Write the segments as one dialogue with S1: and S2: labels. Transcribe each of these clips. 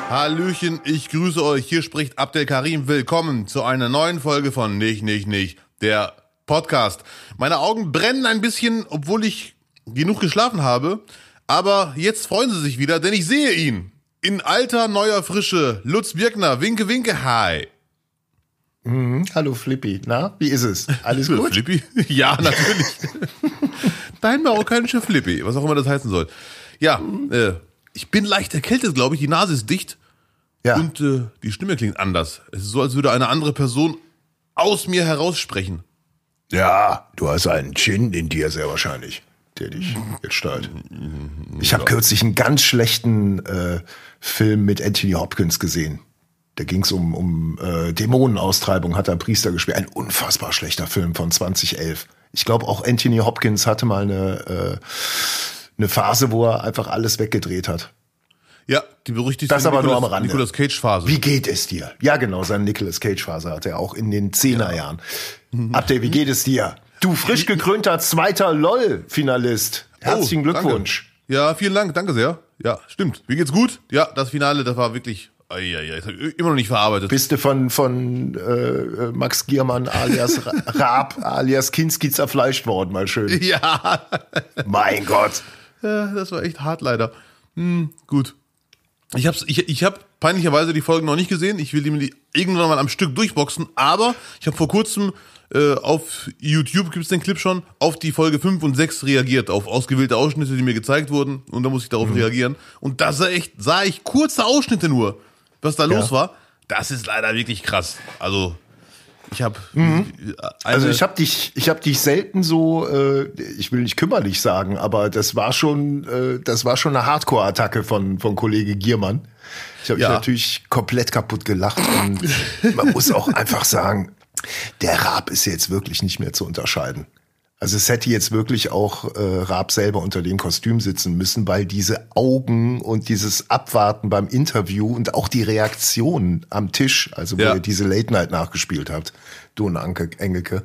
S1: Hallöchen, ich grüße euch. Hier spricht Abdel Karim. Willkommen zu einer neuen Folge von Nicht, der Podcast. Meine Augen brennen ein bisschen, obwohl ich genug geschlafen habe. Aber jetzt freuen sie sich wieder, denn ich sehe ihn. In alter, neuer Frische. Lutz Birkner, winke, winke, hi.
S2: Hallo Flippy, na, wie ist es? Alles gut?
S1: Flippy? Ja, natürlich. Dein marokkanischer Flippy, was auch immer das heißen soll. Ja, ich bin leicht erkältet, glaube ich. Die Nase ist dicht.
S2: Ja.
S1: Und die Stimme klingt anders. Es ist so, als würde eine andere Person aus mir heraussprechen.
S2: Ja, du hast einen Djinn in dir sehr wahrscheinlich, der dich jetzt steuert. Ich habe kürzlich einen ganz schlechten Film mit Anthony Hopkins gesehen. Da ging es um Dämonenaustreibung, hat er Priester gespielt. Ein unfassbar schlechter Film von 2011. Ich glaube, auch Anthony Hopkins hatte mal eine Phase, wo er einfach alles weggedreht hat.
S1: Ja, die berüchtigte
S2: das aber nur am Rande.
S1: Nicolas Cage-Phase.
S2: Wie geht es dir? Ja, genau, seine Nicolas Cage-Phase hatte er auch in den 10er Jahren. Abdel, wie geht es dir? Du frisch gekrönter zweiter LOL-Finalist. Herzlichen Glückwunsch.
S1: Danke. Ja, vielen Dank, danke sehr. Ja, stimmt. Mir geht's gut. Ja, das Finale, das war wirklich... das habe ich immer noch nicht verarbeitet.
S2: Bist du von Max Giermann alias Raab alias Kinski zerfleischt worden, mal schön.
S1: Ja.
S2: Mein Gott.
S1: Ja, das war echt hart leider. Gut. Ich hab peinlicherweise die Folgen noch nicht gesehen. Ich will die irgendwann mal am Stück durchboxen. Aber ich habe vor kurzem auf YouTube, gibt's den Clip schon, auf die Folge 5 und 6 reagiert. Auf ausgewählte Ausschnitte, die mir gezeigt wurden. Und da muss ich darauf reagieren. Und da sah ich kurze Ausschnitte nur, was da los war. Das ist leider wirklich krass. Also ich habe
S2: ich habe dich selten so, ich will nicht kümmerlich sagen, aber das war schon eine Hardcore-Attacke von Kollege Giermann. Ich habe mich natürlich komplett kaputt gelacht und man muss auch einfach sagen, der Raab ist jetzt wirklich nicht mehr zu unterscheiden. Also es hätte jetzt wirklich auch Raab selber unter dem Kostüm sitzen müssen, weil diese Augen und dieses Abwarten beim Interview und auch die Reaktion am Tisch, also wo ihr diese Late Night nachgespielt habt, du und Anke Engelke,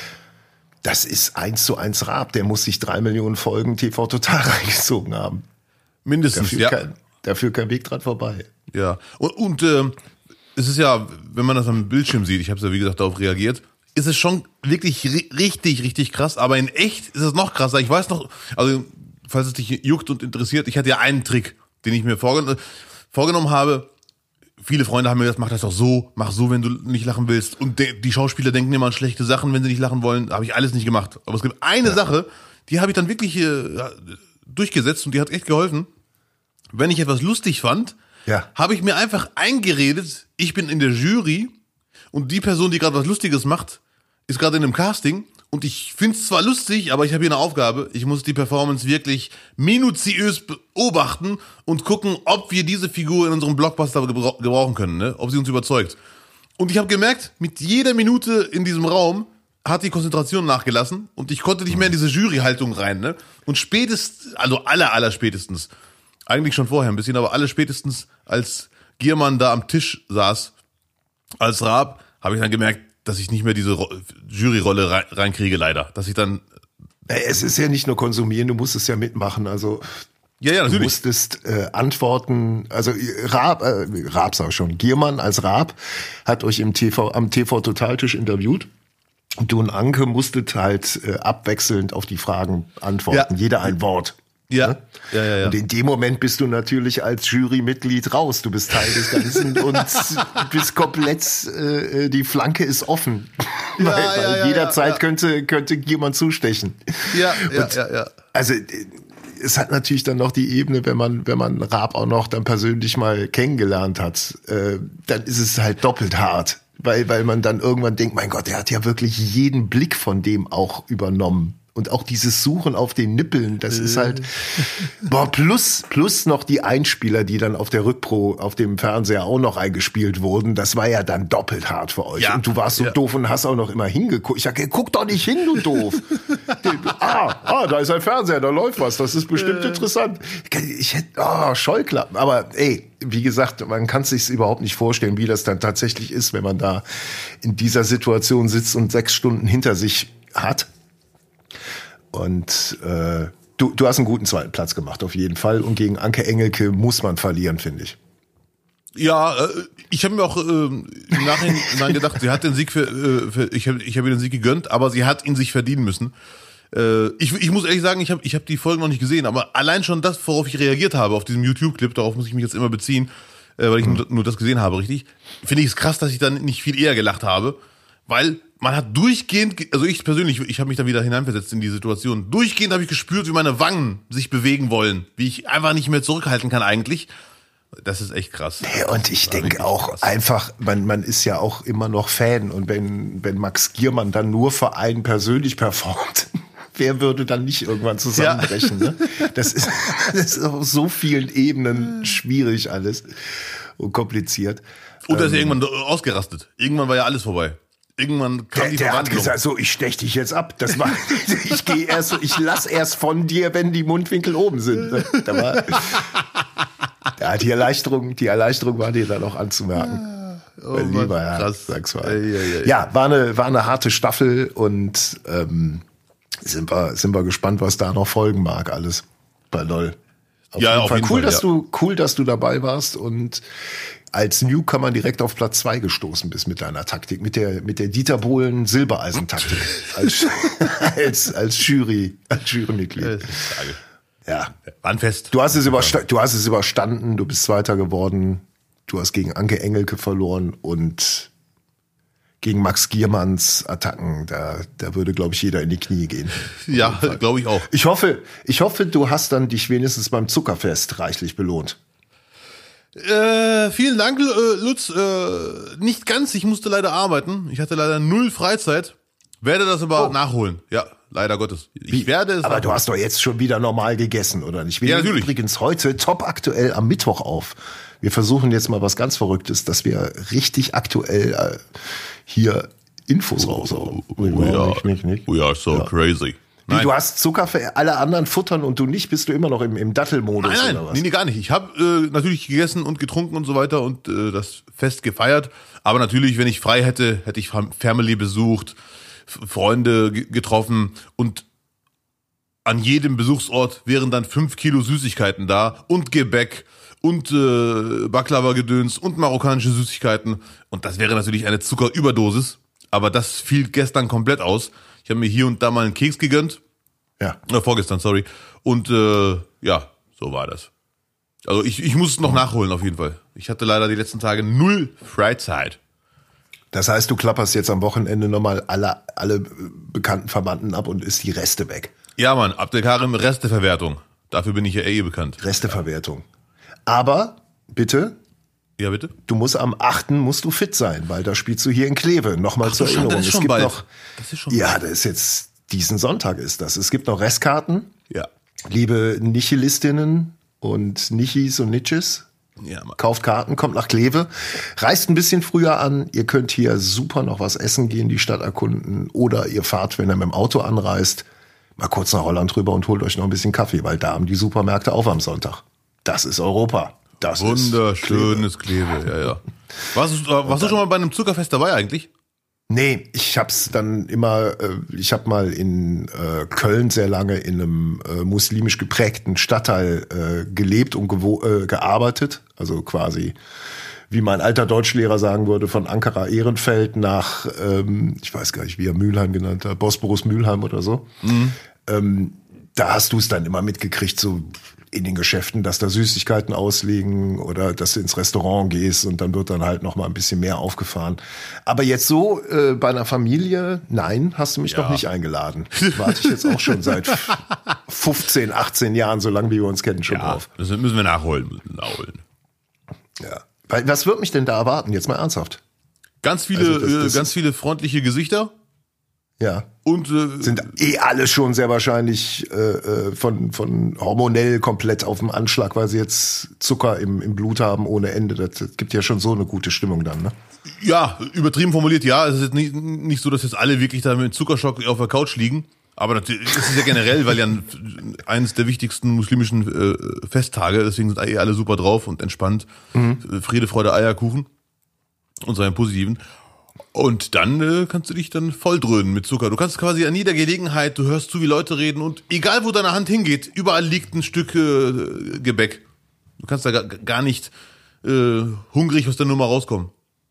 S2: das ist 1:1 Raab. Der muss sich 3 Millionen Folgen TV Total reingezogen haben.
S1: mindestens,
S2: Da führt kein Weg dran vorbei.
S1: Ja, und es ist ja, wenn man das am Bildschirm sieht, ich habe es ja wie gesagt darauf reagiert, ist es schon wirklich richtig, richtig krass, aber in echt ist es noch krasser. Ich weiß noch, also falls es dich juckt und interessiert, ich hatte ja einen Trick, den ich mir vorgenommen habe. Viele Freunde haben mir gesagt, mach das doch so, mach so, wenn du nicht lachen willst. Und die Schauspieler denken immer an schlechte Sachen, wenn sie nicht lachen wollen. Habe ich alles nicht gemacht. Aber es gibt eine Sache, die habe ich dann wirklich durchgesetzt und die hat echt geholfen. Wenn ich etwas lustig fand, habe ich mir einfach eingeredet, ich bin in der Jury und die Person, die gerade was Lustiges macht, ist gerade in einem Casting und ich finde es zwar lustig, aber ich habe hier eine Aufgabe. Ich muss die Performance wirklich minutiös beobachten und gucken, ob wir diese Figur in unserem Blockbuster gebrauchen können, ne? Ob sie uns überzeugt. Und ich habe gemerkt, mit jeder Minute in diesem Raum hat die Konzentration nachgelassen und ich konnte nicht mehr in diese Juryhaltung rein, ne? Und spätestens, also aller spätestens, eigentlich schon vorher ein bisschen, aber alle spätestens, als Giermann da am Tisch saß, als Raab, habe ich dann gemerkt, dass ich nicht mehr diese Juryrolle reinkriege, leider. Dass ich dann...
S2: Es ist ja nicht nur konsumieren, du musst es ja mitmachen, also...
S1: Ja, natürlich.
S2: Du musstest antworten, also Raab sag ich schon, Giermann als Raab hat euch am TV-Totaltisch interviewt. Und du und Anke musstet halt abwechselnd auf die Fragen antworten, jeder ein Wort.
S1: Ja.
S2: Und in dem Moment bist du natürlich als Jurymitglied raus. Du bist Teil des Ganzen und bist komplett, die Flanke ist offen. Weil jederzeit könnte jemand zustechen. Ja. Also, es hat natürlich dann noch die Ebene, wenn man Raab auch noch dann persönlich mal kennengelernt hat, dann ist es halt doppelt hart. Weil man dann irgendwann denkt, mein Gott, der hat ja wirklich jeden Blick von dem auch übernommen. Und auch dieses Suchen auf den Nippeln, das ist halt, plus noch die Einspieler, die dann auf der Rückpro, auf dem Fernseher auch noch eingespielt wurden, das war ja dann doppelt hart für euch. Ja. Und du warst so doof und hast auch noch immer hingeguckt. Ich sag, guck doch nicht hin, du doof. Da ist ein Fernseher, da läuft was, das ist bestimmt interessant. Ich hätte, Scheuklappen, aber wie gesagt, man kann es sich überhaupt nicht vorstellen, wie das dann tatsächlich ist, wenn man da in dieser Situation sitzt und 6 Stunden hinter sich hat. Und du hast einen guten zweiten Platz gemacht, auf jeden Fall. Und gegen Anke Engelke muss man verlieren, finde ich.
S1: Ja, ich habe mir auch im Nachhinein gedacht, sie hat den Sieg ich habe ihr den Sieg gegönnt, aber sie hat ihn sich verdienen müssen. Ich muss ehrlich sagen, ich hab die Folgen noch nicht gesehen, aber allein schon das, worauf ich reagiert habe, auf diesem YouTube-Clip, darauf muss ich mich jetzt immer beziehen, weil ich nur das gesehen habe, richtig, finde ich es krass, dass ich dann nicht viel eher gelacht habe, weil man hat durchgehend, also ich persönlich, ich habe mich dann wieder hineinversetzt in die Situation, durchgehend habe ich gespürt, wie meine Wangen sich bewegen wollen, wie ich einfach nicht mehr zurückhalten kann eigentlich. Das ist echt krass.
S2: Und ich denke auch krass. Einfach, man ist ja auch immer noch Fan und wenn Max Giermann dann nur für einen persönlich performt, wer würde dann nicht irgendwann zusammenbrechen? Ja. Ne? Das ist auf so vielen Ebenen schwierig alles und kompliziert.
S1: Und er ist ja irgendwann ausgerastet. Irgendwann war ja alles vorbei. Irgendwann kam die Verwandlung. Der
S2: hat gesagt, so, ich stech dich jetzt ab. Ich lass erst von dir, wenn die Mundwinkel oben sind. Die Erleichterung war dir dann auch anzumerken.
S1: Oh lieber Herr, krass.
S2: Sag's mal. Ja, war eine harte Staffel und sind wir gespannt, was da noch folgen mag, alles bei LOL. Auf jeden Fall cool, dass du dabei warst und als Newcomer direkt auf Platz 2 gestoßen bist mit deiner Taktik, mit der Dieter Bohlen Silbereisen-Taktik als Jurymitglied. Ja.
S1: War ein Fest.
S2: Du hast es überstanden, du bist Zweiter geworden, du hast gegen Anke Engelke verloren und gegen Max Giermanns Attacken, da würde, glaube ich, jeder in die Knie gehen.
S1: Ja, glaube ich auch.
S2: Ich hoffe, du hast dann dich wenigstens beim Zuckerfest reichlich belohnt.
S1: Vielen Dank, Lutz. Nicht ganz, ich musste leider arbeiten. Ich hatte leider 0 Freizeit. Werde das aber nachholen. Ja, leider Gottes. Ich werde es.
S2: Aber du hast doch jetzt schon wieder normal gegessen, oder nicht? Wir nehmen übrigens heute top aktuell am Mittwoch auf. Wir versuchen jetzt mal was ganz Verrücktes, dass wir richtig aktuell hier Infos raushauen.
S1: We are so crazy.
S2: Wie, du hast Zucker für alle anderen futtern und du nicht? Bist du immer noch im Dattelmodus
S1: nein,
S2: oder was?
S1: Nee, gar nicht. Ich habe natürlich gegessen und getrunken und so weiter und das Fest gefeiert. Aber natürlich, wenn ich frei hätte ich Family besucht, Freunde getroffen und an jedem Besuchsort wären dann 5 Kilo Süßigkeiten da und Gebäck und Baklava-Gedöns und marokkanische Süßigkeiten. Und das wäre natürlich eine Zuckerüberdosis. Aber das fiel gestern komplett aus. Ich habe mir hier und da mal einen Keks gegönnt.
S2: Ja.
S1: Vorgestern, sorry. Und ja, so war das. Also ich muss es noch nachholen auf jeden Fall. Ich hatte leider die letzten Tage 0 Freizeit.
S2: Das heißt, du klapperst jetzt am Wochenende nochmal alle bekannten Verwandten ab und isst die Reste weg.
S1: Ja, Mann, Abdelkarim, Resteverwertung. Dafür bin ich ja bekannt.
S2: Resteverwertung. Aber, bitte.
S1: Ja, bitte?
S2: Du musst am 8. musst du fit sein, weil da spielst du hier in Kleve. Nochmal zur Erinnerung.
S1: Das ist schon bald. Das ist schon
S2: bald. Das ist jetzt, diesen Sonntag ist das. Es gibt noch Restkarten.
S1: Ja.
S2: Liebe Nichilistinnen und Nichis und Niches.
S1: Ja, Mann.
S2: Kauft Karten, kommt nach Kleve. Reist ein bisschen früher an. Ihr könnt hier super noch was essen gehen, die Stadt erkunden. Oder ihr fahrt, wenn ihr mit dem Auto anreist, mal kurz nach Holland rüber und holt euch noch ein bisschen Kaffee, weil da haben die Supermärkte auf am Sonntag. Das ist Europa. Das
S1: wunderschönes Kleve. Ja. Warst du schon mal bei einem Zuckerfest dabei eigentlich?
S2: Nee, ich hab's dann immer, ich habe mal in Köln sehr lange in einem muslimisch geprägten Stadtteil gelebt und gearbeitet. Also quasi, wie mein alter Deutschlehrer sagen würde, von Ankara Ehrenfeld nach, ich weiß gar nicht, wie er Mülheim genannt hat, Bosporus Mülheim oder so. Mhm. Da hast du es dann immer mitgekriegt, so in den Geschäften, dass da Süßigkeiten ausliegen oder dass du ins Restaurant gehst und dann wird dann halt noch mal ein bisschen mehr aufgefahren. Aber jetzt so bei einer Familie, nein, hast du mich noch nicht eingeladen. Warte ich jetzt auch schon seit 15, 18 Jahren, so lange wie wir uns kennen, schon drauf.
S1: Das müssen wir nachholen.
S2: Ja. Was wird mich denn da erwarten? Jetzt mal ernsthaft.
S1: Ganz viele, ganz viele freundliche Gesichter.
S2: Ja.
S1: Und
S2: sind alle schon sehr wahrscheinlich von hormonell komplett auf dem Anschlag, weil sie jetzt Zucker im Blut haben ohne Ende. Das gibt ja schon so eine gute Stimmung dann, ne?
S1: Ja, übertrieben formuliert, ja. Es ist jetzt nicht so, dass jetzt alle wirklich da mit Zuckerschock auf der Couch liegen. Aber natürlich ist es ja generell, weil ja eines der wichtigsten muslimischen Festtage, deswegen sind alle super drauf und entspannt. Mhm. Friede, Freude, Eierkuchen und so einen positiven. Und dann kannst du dich dann volldröhnen mit Zucker. Du kannst quasi an jeder Gelegenheit, du hörst zu, wie Leute reden und egal wo deine Hand hingeht, überall liegt ein Stück Gebäck. Du kannst da gar nicht hungrig aus der Nummer rauskommen.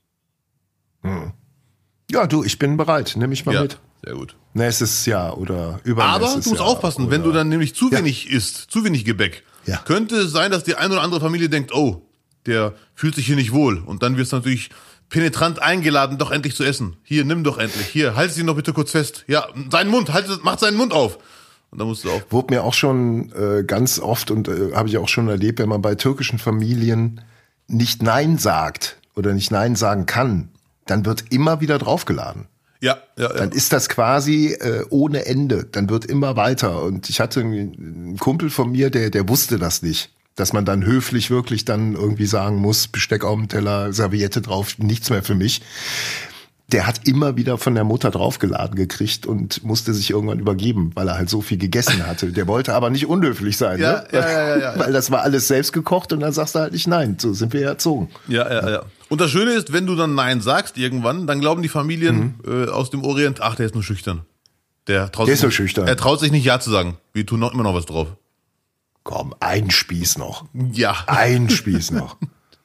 S2: Ja, du, ich bin bereit. Nimm mich mal mit.
S1: Sehr gut.
S2: Nächstes Jahr oder übernächstes
S1: Aber du musst
S2: Jahr
S1: aufpassen, wenn du dann nämlich zu wenig isst, zu wenig Gebäck, könnte es sein, dass die eine oder andere Familie denkt, oh, der fühlt sich hier nicht wohl. Und dann wirst du natürlich penetrant eingeladen, doch endlich zu essen. Hier, nimm doch endlich. Hier, halt sie noch bitte kurz fest. Ja, macht seinen Mund auf. Und dann musst du auch.
S2: Wurde mir auch schon ganz oft und habe ich auch schon erlebt, wenn man bei türkischen Familien nicht Nein sagt oder nicht Nein sagen kann, dann wird immer wieder draufgeladen.
S1: Ja.
S2: Dann ist das quasi ohne Ende. Dann wird immer weiter. Und ich hatte einen Kumpel von mir, der wusste das nicht. Dass man dann höflich wirklich dann irgendwie sagen muss, Besteck auf dem Teller, Serviette drauf, nichts mehr für mich. Der hat immer wieder von der Mutter draufgeladen gekriegt und musste sich irgendwann übergeben, weil er halt so viel gegessen hatte. Der wollte aber nicht unhöflich sein, ne?
S1: Ja.
S2: Weil das war alles selbst gekocht und dann sagst du halt nicht nein. So sind wir ja erzogen.
S1: Ja. Und das Schöne ist, wenn du dann Nein sagst irgendwann, dann glauben die Familien aus dem Orient, ach, der ist nur schüchtern. Der ist so schüchtern. Er traut sich nicht Ja zu sagen. Wir tun immer noch was drauf.
S2: Komm, ein Spieß noch.
S1: Ja.
S2: Ein Spieß noch.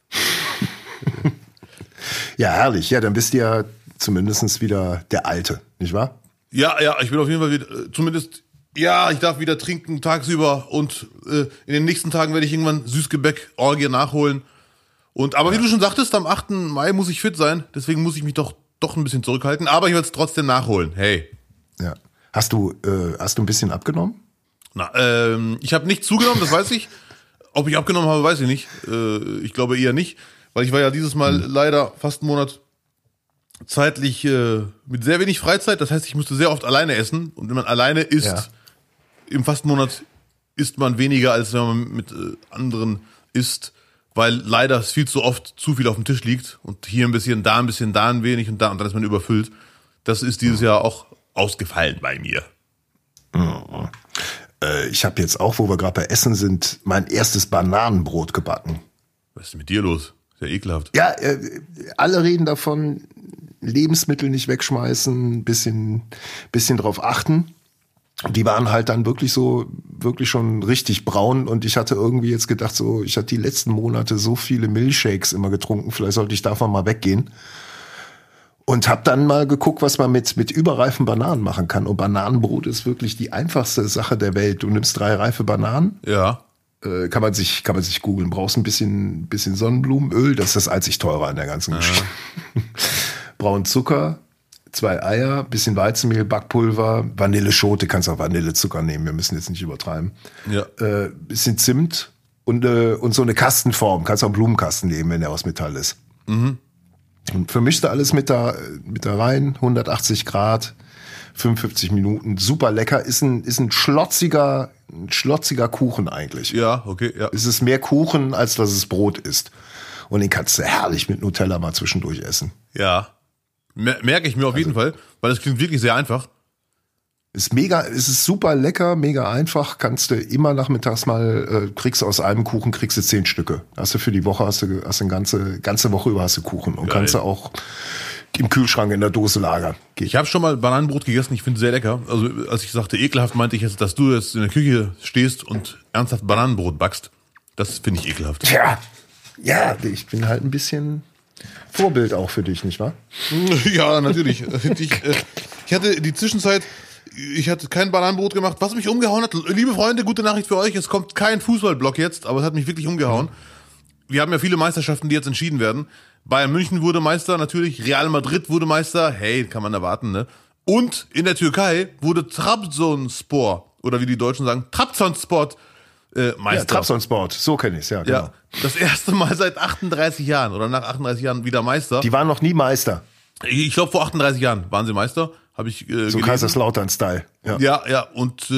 S2: Ja, herrlich. Ja, dann bist du ja zumindest wieder der Alte, nicht wahr?
S1: Ja, ich bin auf jeden Fall wieder, ich darf wieder trinken tagsüber und in den nächsten Tagen werde ich irgendwann Süßgebäck-Orgie nachholen. Aber wie du schon sagtest, am 8. Mai muss ich fit sein, deswegen muss ich mich doch ein bisschen zurückhalten, aber ich werde es trotzdem nachholen. Hey.
S2: Ja. Hast du ein bisschen abgenommen?
S1: Ich habe nicht zugenommen, das weiß ich. Ob ich abgenommen habe, weiß ich nicht. Ich glaube eher nicht, weil ich war ja dieses Mal leider fast einen Monat zeitlich mit sehr wenig Freizeit. Das heißt, ich musste sehr oft alleine essen. Und wenn man alleine isst, im Fastenmonat isst man weniger, als wenn man mit anderen isst, weil leider viel zu oft zu viel auf dem Tisch liegt. Und hier ein bisschen, da ein wenig und dann ist man überfüllt. Das ist dieses Jahr auch ausgefallen bei mir.
S2: Ich habe jetzt auch, wo wir gerade bei Essen sind, mein erstes Bananenbrot gebacken.
S1: Was ist mit dir los? Sehr ekelhaft.
S2: Ja, alle reden davon, Lebensmittel nicht wegschmeißen, bisschen drauf achten. Die waren halt dann wirklich schon richtig braun und ich hatte irgendwie jetzt gedacht, ich hatte die letzten Monate so viele Milchshakes immer getrunken, vielleicht sollte ich davon mal weggehen. Und habe dann mal geguckt, was man mit überreifen Bananen machen kann. Und Bananenbrot ist wirklich die einfachste Sache der Welt. Du nimmst 3 reife Bananen.
S1: Ja.
S2: Kann man sich googeln. Brauchst ein bisschen Sonnenblumenöl. Das ist das einzig teure an der ganzen Geschichte. Braunen Zucker, 2 Eier, bisschen Weizenmehl, Backpulver, Vanilleschote. Kannst auch Vanillezucker nehmen. Wir müssen jetzt nicht übertreiben. Ja. Bisschen Zimt und so eine Kastenform. Kannst auch einen Blumenkasten nehmen, wenn der aus Metall ist. Mhm. Und vermischt da alles mit da rein, 180 Grad, 55 Minuten, super lecker, ist ein schlotziger Kuchen eigentlich.
S1: Ja, okay, ja.
S2: Es ist mehr Kuchen, als dass es Brot ist. Und den kannst du herrlich mit Nutella mal zwischendurch essen.
S1: Ja, merke ich mir auf jeden Fall, weil das klingt wirklich sehr einfach.
S2: Es ist super lecker, mega einfach. Kannst du immer nachmittags mal, kriegst du aus einem Kuchen, kriegst du 10 Stücke. Hast du für die Woche, hast du eine ganze Woche über hast du Kuchen. Und kannst du auch im Kühlschrank in der Dose lagern.
S1: Ich habe schon mal Bananenbrot gegessen, ich finde es sehr lecker. Also als ich sagte ekelhaft, meinte ich jetzt, dass du jetzt in der Küche stehst und ernsthaft Bananenbrot backst. Das finde ich ekelhaft.
S2: Ja, ich bin halt ein bisschen Vorbild auch für dich, nicht wahr?
S1: Ja, natürlich. Ich hatte die Zwischenzeit... Ich hatte kein Bananenbrot gemacht, was mich umgehauen hat. Liebe Freunde, gute Nachricht für euch. Es kommt kein Fußballblock jetzt, aber es hat mich wirklich umgehauen. Wir haben ja viele Meisterschaften, die jetzt entschieden werden. Bayern München wurde Meister, natürlich. Real Madrid wurde Meister. Hey, kann man erwarten, ne? Und in der Türkei wurde Trabzonspor, oder wie die Deutschen sagen, Trabzonspor Meister.
S2: Ja, Trabzonspor, so kenne ich es, ja, genau.
S1: Ja, das erste Mal seit 38 Jahren oder nach 38 Jahren wieder Meister.
S2: Die waren noch nie Meister.
S1: Ich glaube, vor 38 Jahren waren sie Meister. Habe ich
S2: so Kaiserslautern-Style.
S1: Ja. Und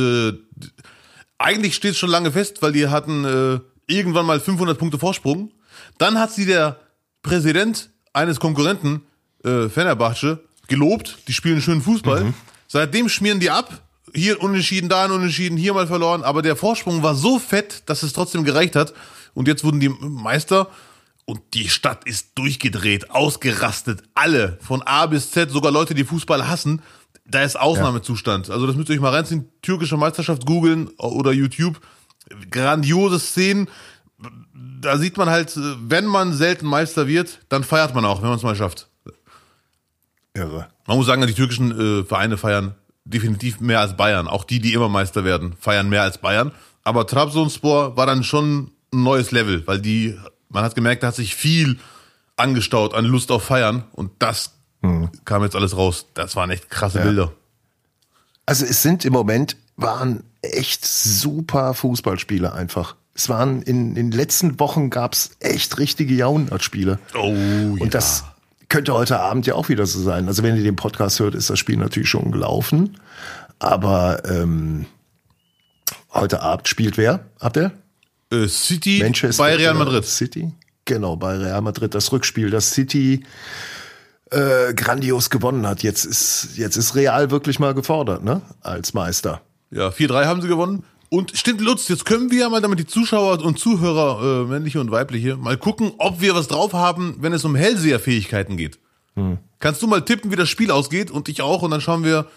S1: eigentlich steht es schon lange fest, weil die hatten irgendwann mal 500 Punkte Vorsprung. Dann hat sie der Präsident eines Konkurrenten, Fenerbahce, gelobt. Die spielen schönen Fußball. Mhm. Seitdem schmieren die ab. Hier unentschieden, da ein Unentschieden, hier mal verloren. Aber der Vorsprung war so fett, dass es trotzdem gereicht hat. Und jetzt wurden die Meister. Und die Stadt ist durchgedreht, ausgerastet, alle, von A bis Z, sogar Leute, die Fußball hassen, da ist Ausnahmezustand. Also das müsst ihr euch mal reinziehen, türkische Meisterschaft googeln oder YouTube, grandiose Szenen, da sieht man halt, wenn man selten Meister wird, dann feiert man auch, wenn man es mal schafft.
S2: Irre.
S1: Man muss sagen, die türkischen Vereine feiern definitiv mehr als Bayern. Auch die immer Meister werden, feiern mehr als Bayern. Aber Trabzonspor war dann schon ein neues Level, weil man hat gemerkt, da hat sich viel angestaut an Lust auf Feiern und das kam jetzt alles raus. Das waren echt krasse Bilder.
S2: Also waren echt super Fußballspiele einfach. Es waren in den letzten Wochen gab's echt richtige Jahrhundertspiele.
S1: Oh ja.
S2: Und das könnte heute Abend ja auch wieder so sein. Also wenn ihr den Podcast hört, ist das Spiel natürlich schon gelaufen. Aber heute Abend spielt wer? Habt ihr?
S1: City
S2: Manchester
S1: bei Real Madrid.
S2: City? Genau, bei Real Madrid das Rückspiel, das City grandios gewonnen hat. Jetzt ist Real wirklich mal gefordert, ne? Als Meister.
S1: Ja, 4-3 haben sie gewonnen. Und stimmt, Lutz, jetzt können wir ja mal, damit die Zuschauer und Zuhörer, männliche und weibliche, mal gucken, ob wir was drauf haben, wenn es um Hellseherfähigkeiten geht. Kannst du mal tippen, wie das Spiel ausgeht und ich auch und dann schauen wir,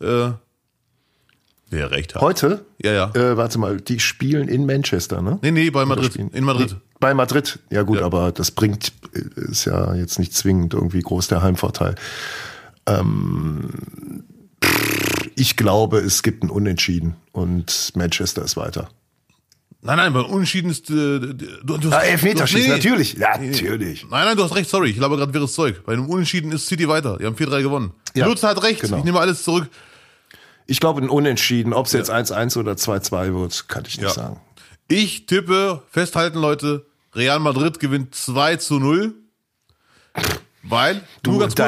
S1: wer recht hat.
S2: Heute?
S1: Ja.
S2: Warte mal, die spielen in Manchester, ne?
S1: Nee, bei Madrid. In Madrid.
S2: Nee, bei Madrid, ja gut, aber das ist ja jetzt nicht zwingend irgendwie groß der Heimvorteil. Ich glaube, es gibt ein Unentschieden und Manchester ist weiter.
S1: Nein, beim Unentschieden ist
S2: Elfmeterschießen, natürlich. Natürlich.
S1: Nein, du hast recht, sorry, ich glaube gerade wirres Zeug. Bei einem Unentschieden ist City weiter. Die haben 4-3 gewonnen.
S2: Ja,
S1: Lutz hat recht,
S2: genau.
S1: Ich nehme alles zurück.
S2: Ich glaube, ein Unentschieden, ob es jetzt 1-1 oder 2-2 wird, kann ich nicht sagen.
S1: Ich tippe, festhalten Leute, Real Madrid gewinnt 2-0, weil
S2: du und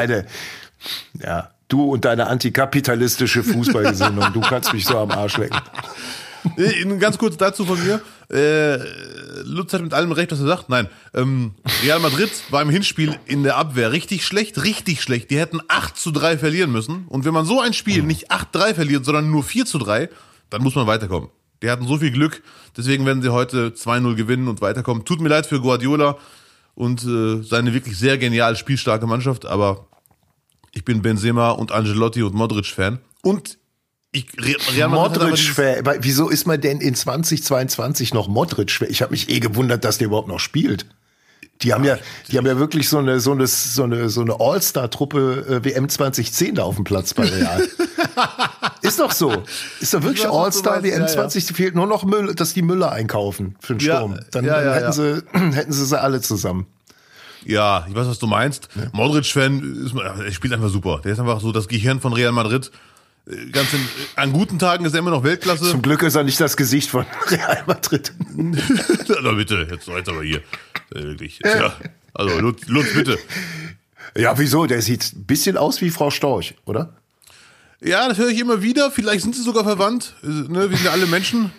S2: deine antikapitalistische Fußballgesinnung, du kannst mich so am Arsch lecken.
S1: Ganz kurz dazu von mir. Lutz hat mit allem recht, was er sagt. Nein, Real Madrid war im Hinspiel in der Abwehr richtig schlecht. Die hätten 8-3 verlieren müssen. Und wenn man so ein Spiel nicht 8-3 verliert, sondern nur 4-3, dann muss man weiterkommen. Die hatten so viel Glück, deswegen werden sie heute 2-0 gewinnen und weiterkommen. Tut mir leid für Guardiola und seine wirklich sehr genial spielstarke Mannschaft, aber ich bin Benzema und Ancelotti und Modric-Fan. Und Real
S2: Modric-Fan, wieso ist man denn in 2022 noch Modric-Fan? Ich habe mich gewundert, dass der überhaupt noch spielt. Die haben ja wirklich so eine All-Star-Truppe WM 2010 da auf dem Platz bei Real. Ist doch so. Ist doch wirklich All-Star WM 20, fehlt nur noch Müll, dass die Müller einkaufen für den Sturm. Dann hätten sie alle zusammen.
S1: Ja, ich weiß, was du meinst. Ja. Modric-Fan, er spielt einfach super. Der ist einfach so das Gehirn von Real Madrid. An guten Tagen ist er immer noch Weltklasse.
S2: Zum Glück ist er nicht das Gesicht von Real Madrid.
S1: Na bitte, jetzt aber hier. Wirklich. Ja. Also Lutz, bitte.
S2: Ja, wieso? Der sieht ein bisschen aus wie Frau Storch, oder?
S1: Ja, das höre ich immer wieder. Vielleicht sind sie sogar verwandt. Ne, wir sind ja alle Menschen.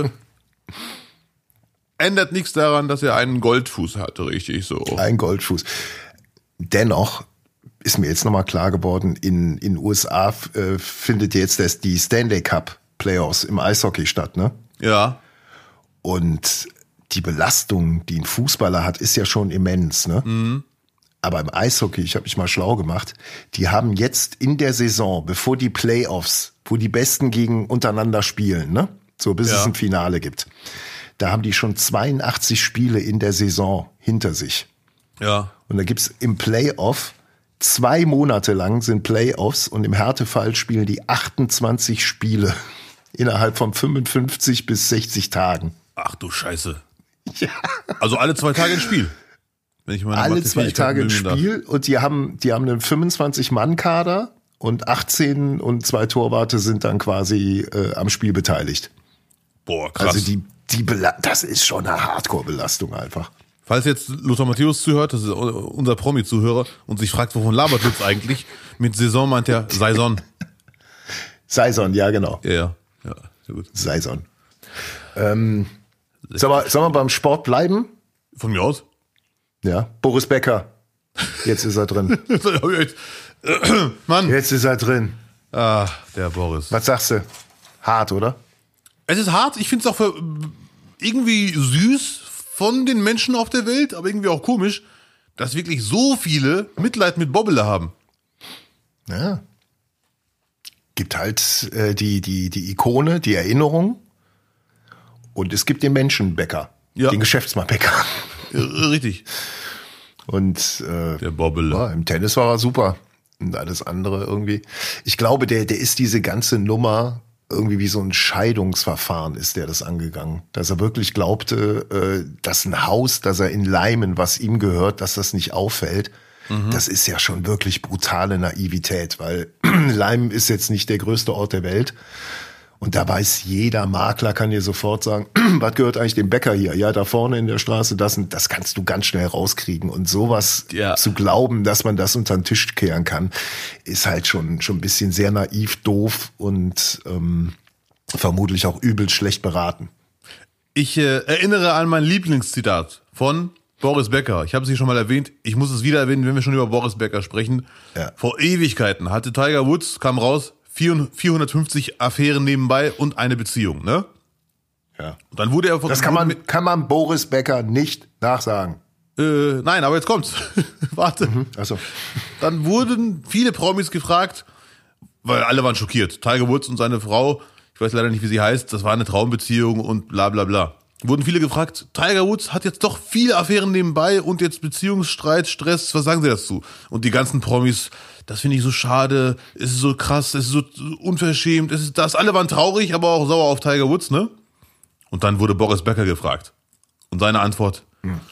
S1: Ändert nichts daran, dass er einen Goldfuß hatte, richtig so.
S2: Ein Goldfuß. Dennoch ist mir jetzt nochmal klar geworden, in USA findet jetzt die Stanley Cup Playoffs im Eishockey statt, ne?
S1: Ja.
S2: Und die Belastung, die ein Fußballer hat, ist ja schon immens, ne? Mhm. Aber im Eishockey, ich habe mich mal schlau gemacht, die haben jetzt in der Saison, bevor die Playoffs, wo die Besten untereinander spielen, ne? So bis es ein Finale gibt. Da haben die schon 82 Spiele in der Saison hinter sich. Ja. Und da gibt's im Playoff 2 Monate lang sind Playoffs und im Härtefall spielen die 28 Spiele innerhalb von 55 bis 60 Tagen.
S1: Ach du Scheiße. Ja. Also alle 2 Tage ein Spiel. Wenn ich meine
S2: alle 2 Tage ein Spiel und die haben einen 25-Mann-Kader und 18 und 2 Torwarte sind dann quasi am Spiel beteiligt.
S1: Boah, krass.
S2: Also das ist schon eine Hardcore-Belastung einfach.
S1: Falls jetzt Lothar Matthäus zuhört, das ist unser Promi-Zuhörer und sich fragt, wovon labert Lutz eigentlich? Mit Saison meint er Saison.
S2: Saison, ja genau.
S1: Ja, sehr gut.
S2: Saison. Sollen wir beim Sport bleiben?
S1: Von mir aus?
S2: Ja, Boris Becker. Jetzt ist er drin.
S1: Mann.
S2: Jetzt ist er drin.
S1: Ah, der Boris.
S2: Was sagst du? Hart, oder?
S1: Es ist hart. Ich finde es auch irgendwie süß von den Menschen auf der Welt, aber irgendwie auch komisch, dass wirklich so viele Mitleid mit Bobbele haben.
S2: Ja. Gibt halt die Ikone, die Erinnerung und es gibt den Menschenbäcker. Den Geschäftsmann-Bäcker.
S1: Richtig.
S2: Und
S1: der Bobbele.
S2: Ja, im Tennis war er super. Und alles andere irgendwie. Ich glaube, der ist diese ganze Nummer irgendwie wie so ein Scheidungsverfahren ist der das angegangen. Dass er wirklich glaubte, dass ein Haus, das er in Leimen, was ihm gehört, dass das nicht auffällt. Das ist ja schon wirklich brutale Naivität, weil Leimen ist jetzt nicht der größte Ort der Welt. Und da weiß jeder Makler, kann dir sofort sagen, was gehört eigentlich dem Bäcker hier? Ja, da vorne in der Straße, das kannst du ganz schnell rauskriegen. Und sowas zu glauben, dass man das unter den Tisch kehren kann, ist halt schon ein bisschen sehr naiv, doof und vermutlich auch übel schlecht beraten.
S1: Ich erinnere an mein Lieblingszitat von Boris Becker. Ich habe es hier schon mal erwähnt. Ich muss es wieder erwähnen, wenn wir schon über Boris Becker sprechen. Ja. Vor Ewigkeiten hatte Tiger Woods, kam raus, 450 Affären nebenbei und eine Beziehung, ne?
S2: Ja.
S1: Und dann wurde er
S2: das kann man Boris Becker nicht nachsagen.
S1: Nein, aber jetzt kommt's. Warte.
S2: Achso.
S1: Dann wurden viele Promis gefragt, weil alle waren schockiert. Tiger Woods und seine Frau, ich weiß leider nicht, wie sie heißt, das war eine Traumbeziehung und bla bla bla. Wurden viele gefragt, Tiger Woods hat jetzt doch viele Affären nebenbei und jetzt Beziehungsstreit, Stress, was sagen sie dazu? Und die ganzen Promis, das finde ich so schade, es ist so krass, es ist so unverschämt, es ist das. Alle waren traurig, aber auch sauer auf Tiger Woods, ne? Und dann wurde Boris Becker gefragt. Und seine Antwort,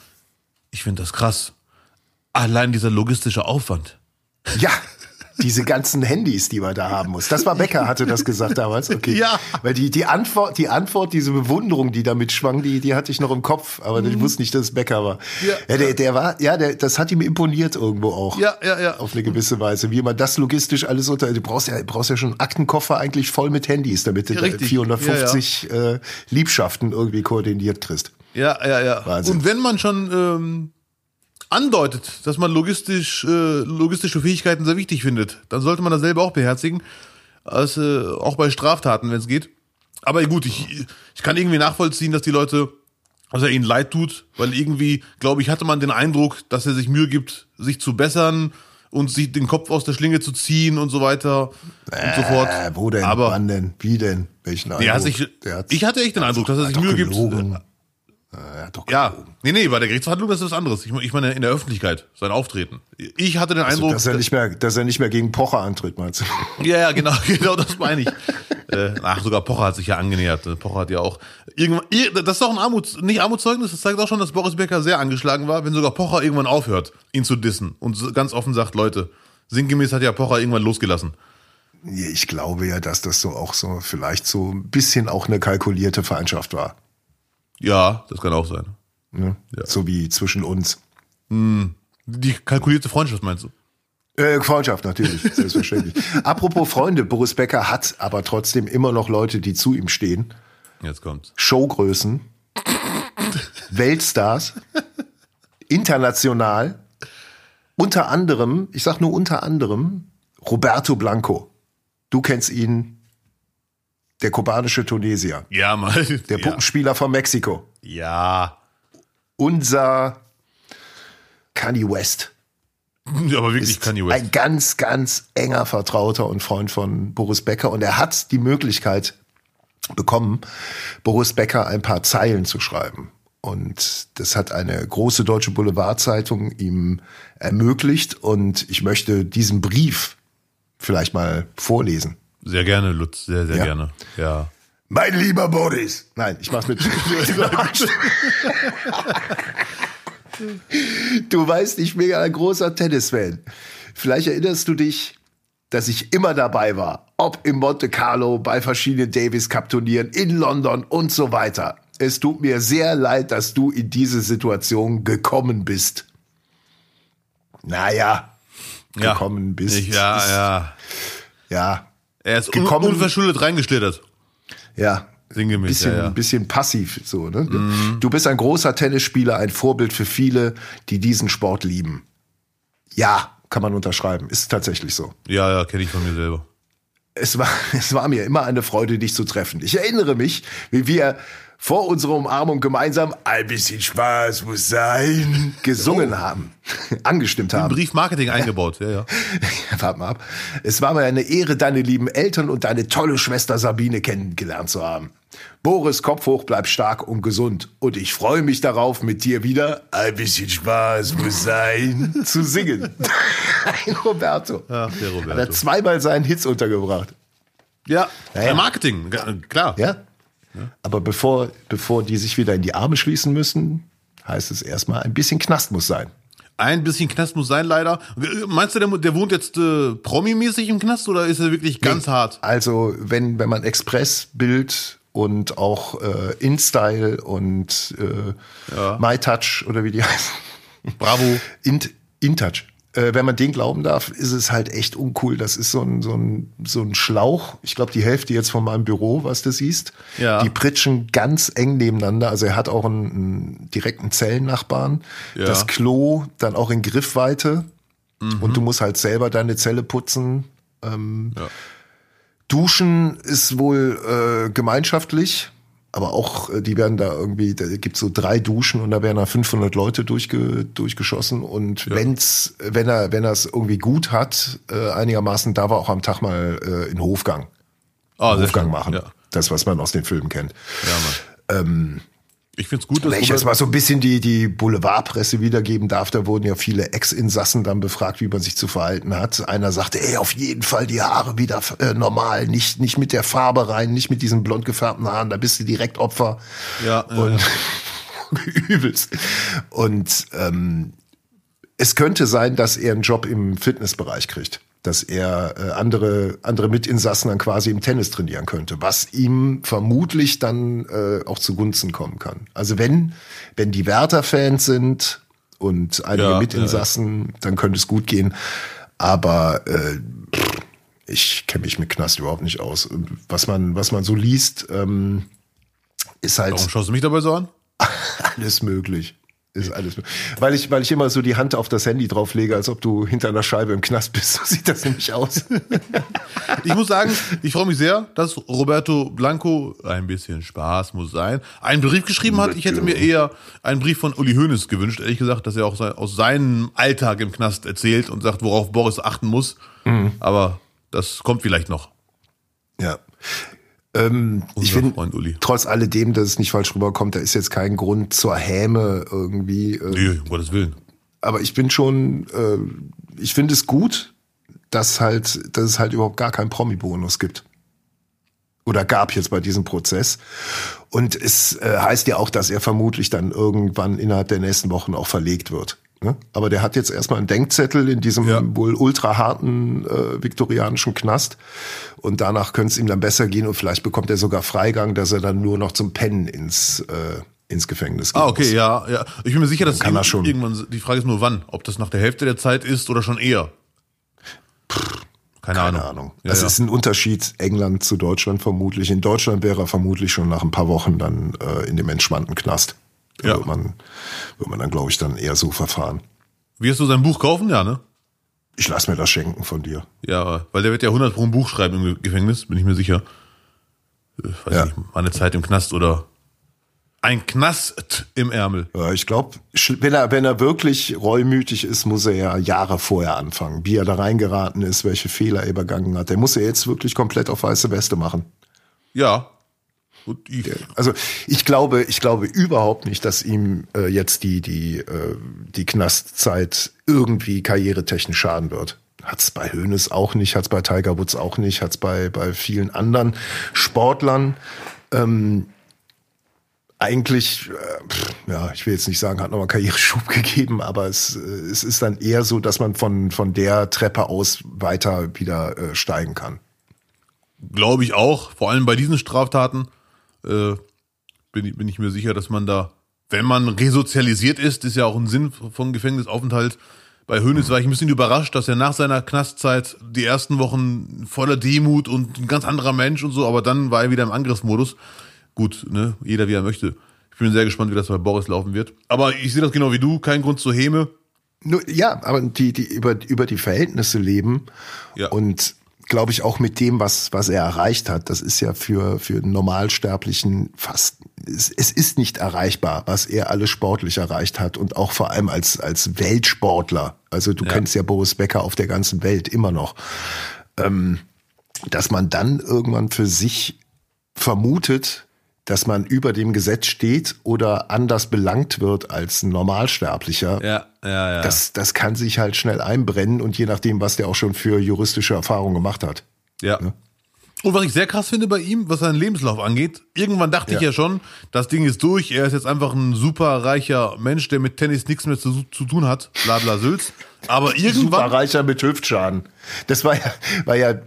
S1: ich finde das krass. Allein dieser logistische Aufwand.
S2: Ja, diese ganzen Handys, die man da haben muss. Das war Becker, hatte das gesagt damals. Okay.
S1: Ja.
S2: Weil die Antwort, diese Bewunderung, die damit schwang, die hatte ich noch im Kopf, aber ich wusste nicht, dass es Becker war. Ja. Das hat ihm imponiert irgendwo auch.
S1: Ja.
S2: Auf eine gewisse Weise. Wie man das logistisch alles du brauchst ja schon einen Aktenkoffer eigentlich voll mit Handys, damit du 450 Liebschaften irgendwie koordiniert kriegst.
S1: Ja. Wahnsinn. Und wenn man schon andeutet, dass man logistische Fähigkeiten sehr wichtig findet, dann sollte man das selber auch beherzigen, auch bei Straftaten, wenn es geht. Aber gut, ich kann irgendwie nachvollziehen, dass die Leute, dass er ihnen leid tut, weil irgendwie, glaube ich, hatte man den Eindruck, dass er sich Mühe gibt, sich zu bessern und sich den Kopf aus der Schlinge zu ziehen und so weiter und so fort.
S2: Wo denn?
S1: Aber
S2: wann denn? Wie denn? Welchen Eindruck?
S1: Ich hatte echt den Eindruck, dass er sich Mühe gibt. Ja, nee, bei der Gerichtsverhandlung ist das was anderes. Ich meine, in der Öffentlichkeit, sein Auftreten. Ich hatte den Eindruck,
S2: dass er nicht mehr gegen Pocher antritt, meinst du?
S1: Ja, genau das meine ich. Sogar Pocher hat sich ja angenähert. Pocher hat ja auch das ist doch ein nicht Armutszeugnis, das zeigt auch schon, dass Boris Becker sehr angeschlagen war, wenn sogar Pocher irgendwann aufhört, ihn zu dissen und ganz offen sagt, Leute, sinngemäß hat ja Pocher irgendwann losgelassen.
S2: Ich glaube ja, dass das vielleicht so ein bisschen auch eine kalkulierte Feindschaft war.
S1: Ja, das kann auch sein.
S2: Ja. So wie zwischen uns.
S1: Die kalkulierte Freundschaft meinst du?
S2: Freundschaft natürlich, selbstverständlich. Apropos Freunde, Boris Becker hat aber trotzdem immer noch Leute, die zu ihm stehen.
S1: Jetzt kommt's.
S2: Showgrößen, Weltstars, international, unter anderem, ich sag nur unter anderem, Roberto Blanco. Du kennst ihn. Der kubanische Tunesier.
S1: Ja, mal.
S2: Der Puppenspieler von Mexiko.
S1: Ja.
S2: Unser Kanye West.
S1: Ja, aber wirklich Kanye West.
S2: Ein ganz, ganz enger Vertrauter und Freund von Boris Becker. Und er hat die Möglichkeit bekommen, Boris Becker ein paar Zeilen zu schreiben. Und das hat eine große deutsche Boulevardzeitung ihm ermöglicht. Und ich möchte diesen Brief vielleicht mal vorlesen.
S1: Sehr gerne, Lutz, sehr gerne. Ja.
S2: Mein lieber Boris. Nein, ich mach's mit. Du weißt, ich bin ein großer Tennisfan. Vielleicht erinnerst du dich, dass ich immer dabei war. Ob im Monte Carlo, bei verschiedenen Davis Cup Turnieren, in London und so weiter. Es tut mir sehr leid, dass du in diese Situation gekommen bist. Naja, gekommen bist.
S1: Ja. Er ist unverschuldet reingeschlittert.
S2: Ja.
S1: Sinngemäß,
S2: bisschen passiv so, ne? Du bist ein großer Tennisspieler, ein Vorbild für viele, die diesen Sport lieben. Ja, kann man unterschreiben. Ist tatsächlich so.
S1: Ja, kenne ich von mir selber.
S2: Es war mir immer eine Freude, dich zu treffen. Ich erinnere mich, wie wir vor unserer Umarmung gemeinsam ein bisschen Spaß muss sein gesungen haben, angestimmt haben.
S1: Briefmarketing eingebaut, ja.
S2: Warte mal ab. Es war mir eine Ehre, deine lieben Eltern und deine tolle Schwester Sabine kennengelernt zu haben. Boris, Kopf hoch, bleib stark und gesund. Und ich freue mich darauf, mit dir wieder ein bisschen Spaß muss sein zu singen. Ein Roberto.
S1: Ach, der Roberto.
S2: Hat er zweimal seinen Hits untergebracht.
S1: Ja, Marketing, klar.
S2: Ja. Aber bevor die sich wieder in die Arme schließen müssen, heißt es erstmal, ein bisschen Knast muss sein.
S1: Ein bisschen Knast muss sein, leider. Meinst du, der wohnt jetzt promi-mäßig im Knast oder ist er wirklich ganz hart?
S2: Also, wenn man Express-Bild und auch InStyle und MyTouch oder wie die heißen.
S1: Bravo.
S2: InTouch. Wenn man den glauben darf, ist es halt echt uncool. Das ist so ein Schlauch. Ich glaube, die Hälfte jetzt von meinem Büro, was du siehst.
S1: Ja.
S2: Die pritschen ganz eng nebeneinander. Also er hat auch einen direkten Zellennachbarn. Ja. Das Klo dann auch in Griffweite. Und du musst halt selber deine Zelle putzen. Duschen ist wohl gemeinschaftlich. Aber auch, die werden da irgendwie, da gibt's so 3 Duschen und da werden da 500 Leute durchgeschossen. Und wenn er es irgendwie gut hat, einigermaßen, darf er auch am Tag mal in Hofgang. Hofgang machen. Ja. Das, was man aus den Filmen kennt.
S1: Ja, Mann. Ich find's gut, dass
S2: wenn ich jetzt mal so ein bisschen die Boulevardpresse wiedergeben darf, da wurden ja viele Ex-Insassen dann befragt, wie man sich zu verhalten hat. Einer sagte, auf jeden Fall die Haare wieder normal, nicht mit der Farbe rein, nicht mit diesen blond gefärbten Haaren, da bist du direkt Opfer.
S1: Ja.
S2: Und übelst. Und es könnte sein, dass er einen Job im Fitnessbereich kriegt. Dass er andere Mitinsassen dann quasi im Tennis trainieren könnte, was ihm vermutlich dann auch zugunsten kommen kann. Also wenn die Werther-Fans sind und einige Mitinsassen, dann könnte es gut gehen. Aber ich kenne mich mit Knast überhaupt nicht aus. Was man so liest, ist halt...
S1: Warum schaust du mich dabei so an?
S2: Alles möglich. Ist alles. Weil ich immer so die Hand auf das Handy drauflege, als ob du hinter einer Scheibe im Knast bist. So sieht das nämlich aus.
S1: Ich muss sagen, ich freue mich sehr, dass Roberto Blanco ein bisschen Spaß muss sein. Einen Brief geschrieben hat. Ich hätte mir eher einen Brief von Uli Hoeneß gewünscht. Ehrlich gesagt, dass er auch aus seinem Alltag im Knast erzählt und sagt, worauf Boris achten muss. Aber das kommt vielleicht noch.
S2: Ja. Ich finde, trotz alledem, dass es nicht falsch rüberkommt, da ist jetzt kein Grund zur Häme irgendwie.
S1: Nee, um Gottes Willen.
S2: Aber ich bin schon, ich finde es gut, dass es halt überhaupt gar keinen Promi-Bonus gibt. Oder gab jetzt bei diesem Prozess. Und es heißt ja auch, dass er vermutlich dann irgendwann innerhalb der nächsten Wochen auch verlegt wird. Ne? Aber der hat jetzt erstmal einen Denkzettel in diesem wohl ultra harten viktorianischen Knast. Und danach könnte es ihm dann besser gehen und vielleicht bekommt er sogar Freigang, dass er dann nur noch zum Pennen ins Gefängnis geht.
S1: Okay, ja. Ich bin mir sicher, dass
S2: schon.
S1: Irgendwann, die Frage ist nur wann, ob das nach der Hälfte der Zeit ist oder schon eher. Keine Ahnung.
S2: Das ist ein Unterschied England zu Deutschland vermutlich. In Deutschland wäre er vermutlich schon nach ein paar Wochen dann in dem entspannten Knast. Da wird man dann, glaube ich, dann eher so verfahren.
S1: Wirst du sein Buch kaufen? Ja, ne?
S2: Ich lasse mir das schenken von dir.
S1: Ja, weil der wird ja 100 pro ein Buch schreiben im Gefängnis, bin ich mir sicher. Weiß nicht, mal eine Zeit im Knast oder ein Knast im Ärmel.
S2: Ja, ich glaube, wenn er wirklich reumütig ist, muss er ja Jahre vorher anfangen. Wie er da reingeraten ist, welche Fehler er begangen hat. Der muss er jetzt wirklich komplett auf weiße Weste machen.
S1: Ja.
S2: Also ich glaube überhaupt nicht, dass ihm jetzt die Knastzeit irgendwie karrieretechnisch schaden wird. Hat's bei Hoeneß auch nicht, hat's bei Tiger Woods auch nicht, hat's bei vielen anderen Sportlern. Eigentlich, ich will jetzt nicht sagen, hat nochmal Karriereschub gegeben, aber es ist dann eher so, dass man von der Treppe aus weiter wieder steigen kann.
S1: Glaube ich auch, vor allem bei diesen Straftaten. Bin ich mir sicher, dass man da, wenn man resozialisiert ist ja auch ein Sinn von Gefängnisaufenthalt. Bei Hoeneß war ich ein bisschen überrascht, dass er nach seiner Knastzeit die ersten Wochen voller Demut und ein ganz anderer Mensch und so, aber dann war er wieder im Angriffsmodus. Gut, ne, jeder wie er möchte. Ich bin sehr gespannt, wie das bei Boris laufen wird. Aber ich sehe das genau wie du, kein Grund zur Häme.
S2: Ja, aber die über die Verhältnisse leben und glaube ich auch mit dem, was er erreicht hat, das ist ja für einen Normalsterblichen fast, es ist nicht erreichbar, was er alles sportlich erreicht hat und auch vor allem als Weltsportler. Also du kennst ja Boris Becker auf der ganzen Welt immer noch. Dass man dann irgendwann für sich vermutet, dass man über dem Gesetz steht oder anders belangt wird als ein Normalsterblicher.
S1: Ja.
S2: Das kann sich halt schnell einbrennen und je nachdem, was der auch schon für juristische Erfahrungen gemacht hat.
S1: Ja. Und was ich sehr krass finde bei ihm, was seinen Lebenslauf angeht, irgendwann dachte ich ja schon, das Ding ist durch, er ist jetzt einfach ein super reicher Mensch, der mit Tennis nichts mehr zu tun hat, bla bla Sülz. Aber irgendwann...
S2: Super reicher mit Hüftschaden. Das war ja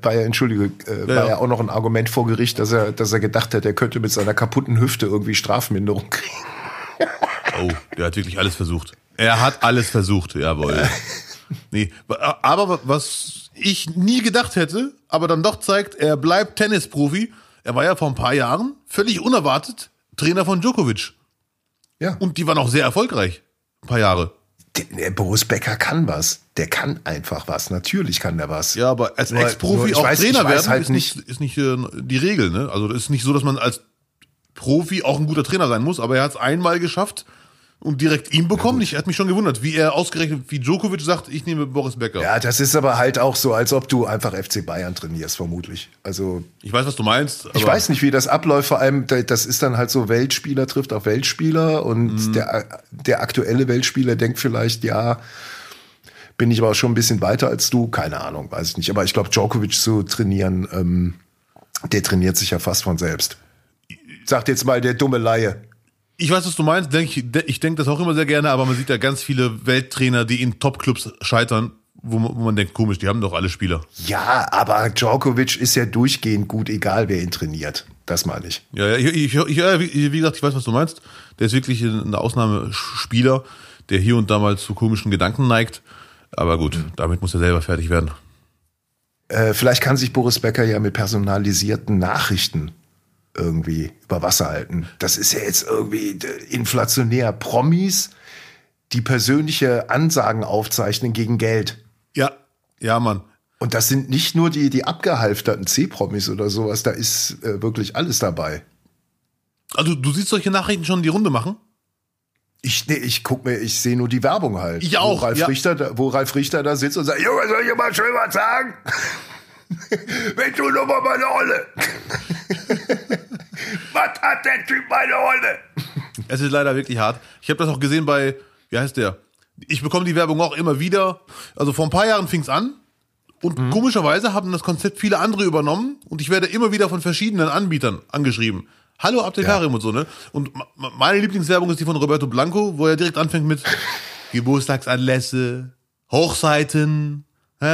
S2: auch noch ein Argument vor Gericht, dass er gedacht hat, er könnte mit seiner kaputten Hüfte irgendwie Strafminderung kriegen.
S1: Oh, der hat wirklich alles versucht. Er hat alles versucht, jawohl. Nee, aber was ich nie gedacht hätte, aber dann doch zeigt, er bleibt Tennisprofi. Er war ja vor ein paar Jahren völlig unerwartet Trainer von Djokovic.
S2: Ja.
S1: Und die waren auch sehr erfolgreich. Ein paar Jahre.
S2: Der Boris Becker kann was. Der kann einfach was. Natürlich kann der was.
S1: Ja, aber als Ex-Profi auch Trainer werden halt ist nicht die Regel. Ne? Also es ist nicht so, dass man als Profi auch ein guter Trainer sein muss. Aber er hat es einmal geschafft und direkt ihn bekommen. Ich hatte mich schon gewundert, wie er ausgerechnet, wie Djokovic sagt, ich nehme Boris Becker.
S2: Ja, das ist aber halt auch so, als ob du einfach FC Bayern trainierst, vermutlich. Also
S1: ich weiß, was du meinst.
S2: Ich weiß nicht, wie das abläuft. Vor allem, das ist dann halt so, Weltspieler trifft auf Weltspieler und der aktuelle Weltspieler denkt vielleicht, ja, bin ich aber auch schon ein bisschen weiter als du. Keine Ahnung, weiß ich nicht. Aber ich glaube, Djokovic zu trainieren, der trainiert sich ja fast von selbst. Sagt jetzt mal der dumme Laie.
S1: Ich weiß, was du meinst. Ich denke das auch immer sehr gerne, aber man sieht ja ganz viele Welttrainer, die in Top-Clubs scheitern, wo man denkt, komisch, die haben doch alle Spieler.
S2: Ja, aber Djokovic ist ja durchgehend gut, egal wer ihn trainiert. Das meine ich.
S1: Ja, wie gesagt, ich weiß, was du meinst. Der ist wirklich ein Ausnahmespieler, der hier und da mal zu komischen Gedanken neigt. Aber gut, damit muss er selber fertig werden.
S2: Vielleicht kann sich Boris Becker ja mit personalisierten Nachrichten irgendwie über Wasser halten. Das ist ja jetzt irgendwie inflationär. Promis, die persönliche Ansagen aufzeichnen gegen Geld.
S1: Ja, Mann.
S2: Und das sind nicht nur die abgehalfterten C-Promis oder sowas, da ist wirklich alles dabei.
S1: Also du siehst solche Nachrichten schon die Runde machen?
S2: Ich sehe nur die Werbung halt.
S1: Ich auch.
S2: Wo Ralf Richter da sitzt und sagt, Junge, soll ich mal schön was sagen? Wenn du noch mal meine Olle. Was hat der Typ meine Olle?
S1: Es ist leider wirklich hart. Ich habe das auch gesehen bei, wie heißt der? Ich bekomme die Werbung auch immer wieder. Also vor ein paar Jahren fing es an und komischerweise haben das Konzept viele andere übernommen und ich werde immer wieder von verschiedenen Anbietern angeschrieben. Hallo Abdel Karim und so, ne? Und meine Lieblingswerbung ist die von Roberto Blanco, wo er direkt anfängt mit Geburtstagsanlässe, Hochzeiten,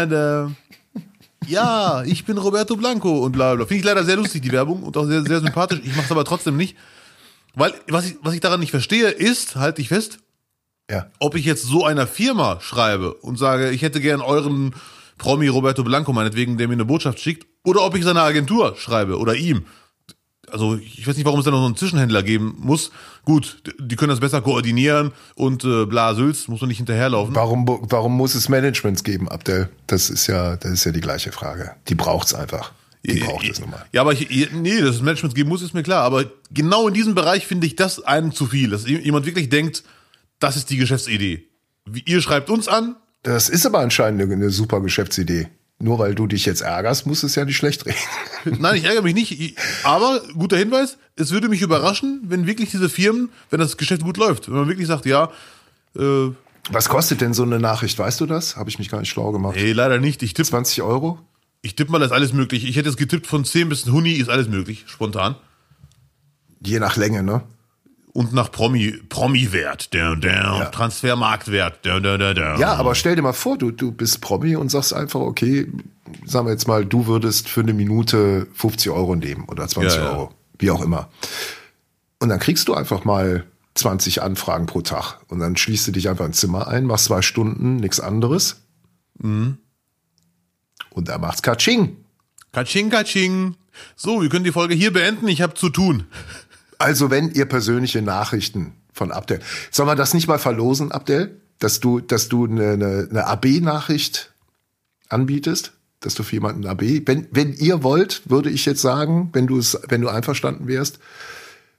S1: ja, ich bin Roberto Blanco und bla bla. Finde ich leider sehr lustig, die Werbung, und auch sehr, sehr sympathisch. Ich mache es aber trotzdem nicht. Weil, was ich daran nicht verstehe, ist, halte ich fest, ob ich jetzt so einer Firma schreibe und sage, ich hätte gern euren Promi Roberto Blanco, meinetwegen, der mir eine Botschaft schickt, oder ob ich seiner Agentur schreibe oder ihm. Also ich weiß nicht, warum es da noch so einen Zwischenhändler geben muss. Gut, die können das besser koordinieren und bla Sülz, muss man nicht hinterherlaufen.
S2: Warum muss es Managements geben, Abdel? Das ist ja die gleiche Frage. Die braucht's einfach. Die braucht es nun mal. Ja,
S1: aber dass es Managements geben muss, ist mir klar. Aber genau in diesem Bereich finde ich das einem zu viel. Dass jemand wirklich denkt, das ist die Geschäftsidee. Ihr schreibt uns an.
S2: Das ist aber anscheinend eine super Geschäftsidee. Nur weil du dich jetzt ärgerst, muss es ja nicht schlecht reden.
S1: Nein, ich ärgere mich nicht. Aber guter Hinweis, es würde mich überraschen, wenn wirklich diese Firmen, wenn das Geschäft gut läuft, wenn man wirklich sagt, ja.
S2: Was kostet denn so eine Nachricht? Weißt du das? Habe ich mich gar nicht schlau gemacht.
S1: Nee, leider nicht.
S2: 20 €?
S1: Ich tippe mal, das ist alles möglich. Ich hätte es getippt, von 10 bis ein Huni ist alles möglich, spontan.
S2: Je nach Länge, ne?
S1: Und nach Promi-Wert, Transfermarktwert.
S2: Ja, aber stell dir mal vor, du bist Promi und sagst einfach, okay, sagen wir jetzt mal, du würdest für eine Minute 50 € nehmen oder 20 €, wie auch immer. Und dann kriegst du einfach mal 20 Anfragen pro Tag und dann schließt du dich einfach ins Zimmer ein, machst 2 Stunden, nichts anderes. Und da macht's Katsching.
S1: Katsching, Katsching. So, wir können die Folge hier beenden, ich habe zu tun.
S2: Also wenn ihr persönliche Nachrichten von Abdel, sollen wir das nicht mal verlosen, Abdel? Dass du eine AB-Nachricht anbietest, dass du für jemanden AB, wenn ihr wollt, würde ich jetzt sagen, wenn du einverstanden wärst,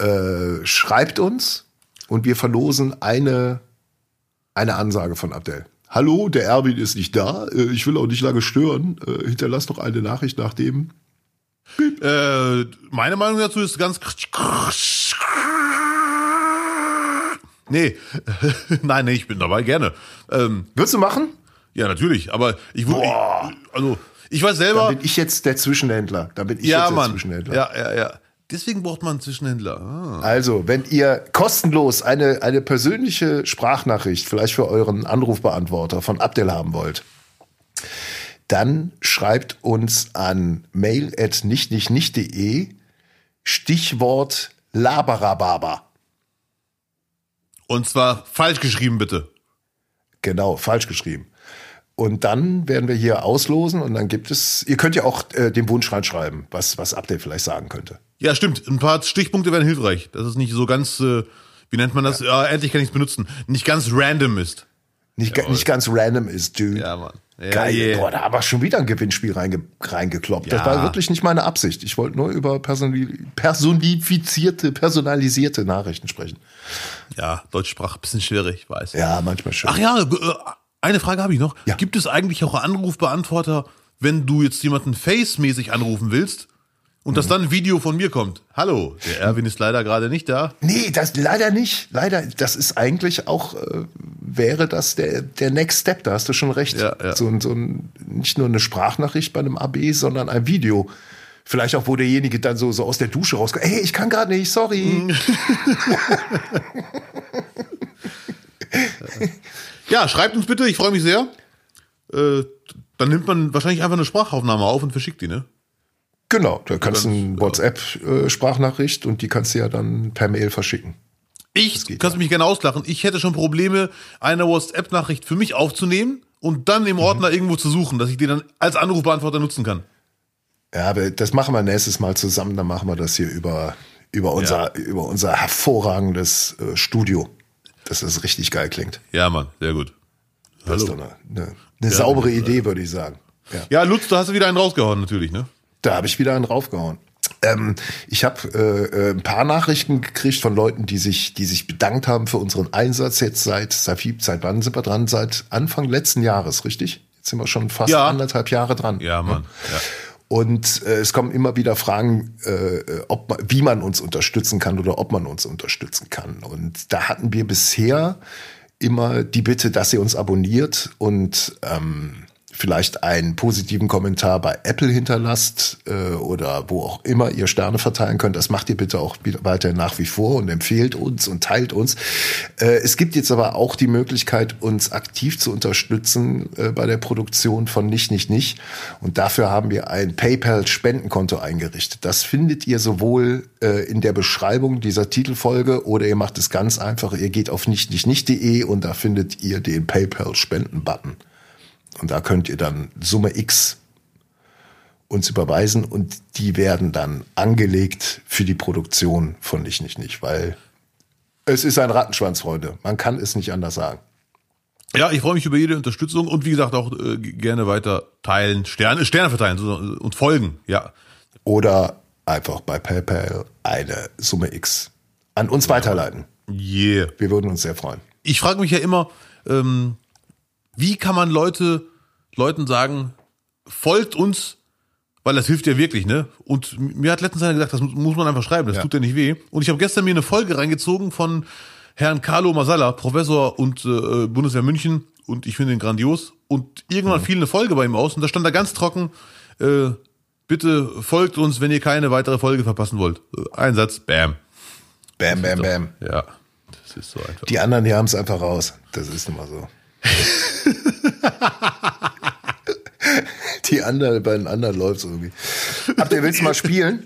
S2: schreibt uns und wir verlosen eine Ansage von Abdel. Hallo, der Erwin ist nicht da. Ich will auch nicht lange stören. Hinterlass doch eine Nachricht nach dem.
S1: Meine Meinung dazu ist ganz. Nee, nein, ich bin dabei, gerne.
S2: Würdest du machen?
S1: Ja, natürlich, aber ich würde. Also, ich weiß selber.
S2: Da bin ich jetzt der Zwischenhändler.
S1: Zwischenhändler. Ja. Deswegen braucht man einen Zwischenhändler.
S2: Also, wenn ihr kostenlos eine persönliche Sprachnachricht vielleicht für euren Anrufbeantworter von Abdel haben wollt, dann schreibt uns an mail@nichtnichtnicht.de Stichwort Laberababa.
S1: Und zwar falsch geschrieben, bitte.
S2: Genau, falsch geschrieben. Und dann werden wir hier auslosen und dann gibt es, ihr könnt ja auch den Wunsch reinschreiben, was Abdel vielleicht sagen könnte.
S1: Ja, stimmt. Ein paar Stichpunkte wären hilfreich. Dass es nicht so ganz, wie nennt man das? Ja, endlich kann ich es benutzen. Nicht ganz random ist.
S2: Nicht ganz random ist, dude.
S1: Ja, Mann. Ja,
S2: geil. Yeah. Boah, da haben wir schon wieder ein Gewinnspiel reingekloppt. Ja. Das war wirklich nicht meine Absicht. Ich wollte nur über personalisierte Nachrichten sprechen.
S1: Ja, Deutschsprache ein bisschen schwierig, ich weiß.
S2: Ja, manchmal schon.
S1: Ach ja, eine Frage habe ich noch.
S2: Ja.
S1: Gibt es eigentlich auch Anrufbeantworter, wenn du jetzt jemanden face-mäßig anrufen willst und dass dann ein Video von mir kommt? Hallo, der Erwin ist leider gerade nicht da.
S2: Nee, das leider nicht. Leider, das ist eigentlich auch, wäre das der Next Step, da hast du schon recht.
S1: Ja.
S2: So ein, nicht nur eine Sprachnachricht bei einem AB, sondern ein Video. Vielleicht auch, wo derjenige dann so aus der Dusche rauskommt. Hey, ich kann gerade nicht, sorry.
S1: Ja, schreibt uns bitte, ich freue mich sehr. Dann nimmt man wahrscheinlich einfach eine Sprachaufnahme auf und verschickt die, ne?
S2: Genau, da kannst du eine WhatsApp-Sprachnachricht und die kannst du ja dann per Mail verschicken.
S1: Kannst du mich gerne auslachen, ich hätte schon Probleme, eine WhatsApp-Nachricht für mich aufzunehmen und dann im Ordner irgendwo zu suchen, dass ich die dann als Anrufbeantworter nutzen kann.
S2: Ja, aber das machen wir nächstes Mal zusammen, dann machen wir das hier über unser hervorragendes Studio, dass das richtig geil klingt.
S1: Ja, Mann, sehr gut.
S2: Das ist doch eine saubere Idee, würde ich sagen.
S1: Ja, Lutz, da hast du wieder einen rausgehauen, natürlich, ne?
S2: Da habe ich wieder einen raufgehauen. Ich habe ein paar Nachrichten gekriegt von Leuten, die sich bedankt haben für unseren Einsatz jetzt seit wann sind wir dran? Seit Anfang letzten Jahres, richtig? Jetzt sind wir schon fast 1,5 Jahre dran.
S1: Ja, Mann. Ja.
S2: Und es kommen immer wieder Fragen, wie man uns unterstützen kann oder ob man uns unterstützen kann. Und da hatten wir bisher immer die Bitte, dass ihr uns abonniert und vielleicht einen positiven Kommentar bei Apple hinterlasst oder wo auch immer ihr Sterne verteilen könnt. Das macht ihr bitte auch weiter nach wie vor und empfehlt uns und teilt uns. Es gibt jetzt aber auch die Möglichkeit, uns aktiv zu unterstützen bei der Produktion von Nicht. Und dafür haben wir ein PayPal-Spendenkonto eingerichtet. Das findet ihr sowohl in der Beschreibung dieser Titelfolge oder ihr macht es ganz einfach. Ihr geht auf nichtnichtnicht.de und da findet ihr den PayPal-Spenden-Button. Und da könnt ihr dann Summe X uns überweisen und die werden dann angelegt für die Produktion von Nicht, weil es ist ein Rattenschwanz, Freunde. Man kann es nicht anders sagen.
S1: Ja, ich freue mich über jede Unterstützung und wie gesagt auch gerne weiter teilen, Sterne verteilen und folgen, ja.
S2: Oder einfach bei PayPal eine Summe X an uns weiterleiten.
S1: Yeah.
S2: Wir würden uns sehr freuen.
S1: Ich frage mich ja immer, wie kann man Leuten sagen, folgt uns, weil das hilft ja wirklich, ne? Und mir hat letztens einer gesagt, das muss man einfach schreiben, das tut ja nicht weh. Und ich habe gestern mir eine Folge reingezogen von Herrn Carlo Masala, Professor und Bundeswehr München, und ich finde ihn grandios. Und irgendwann fiel eine Folge bei ihm aus und da stand da ganz trocken, bitte folgt uns, wenn ihr keine weitere Folge verpassen wollt. Ein Satz, bam.
S2: Bam, bam, bam.
S1: Ja, das ist so einfach.
S2: Die anderen, die haben es einfach raus. Das ist immer so. Bei den anderen läuft es irgendwie. Willst du mal spielen?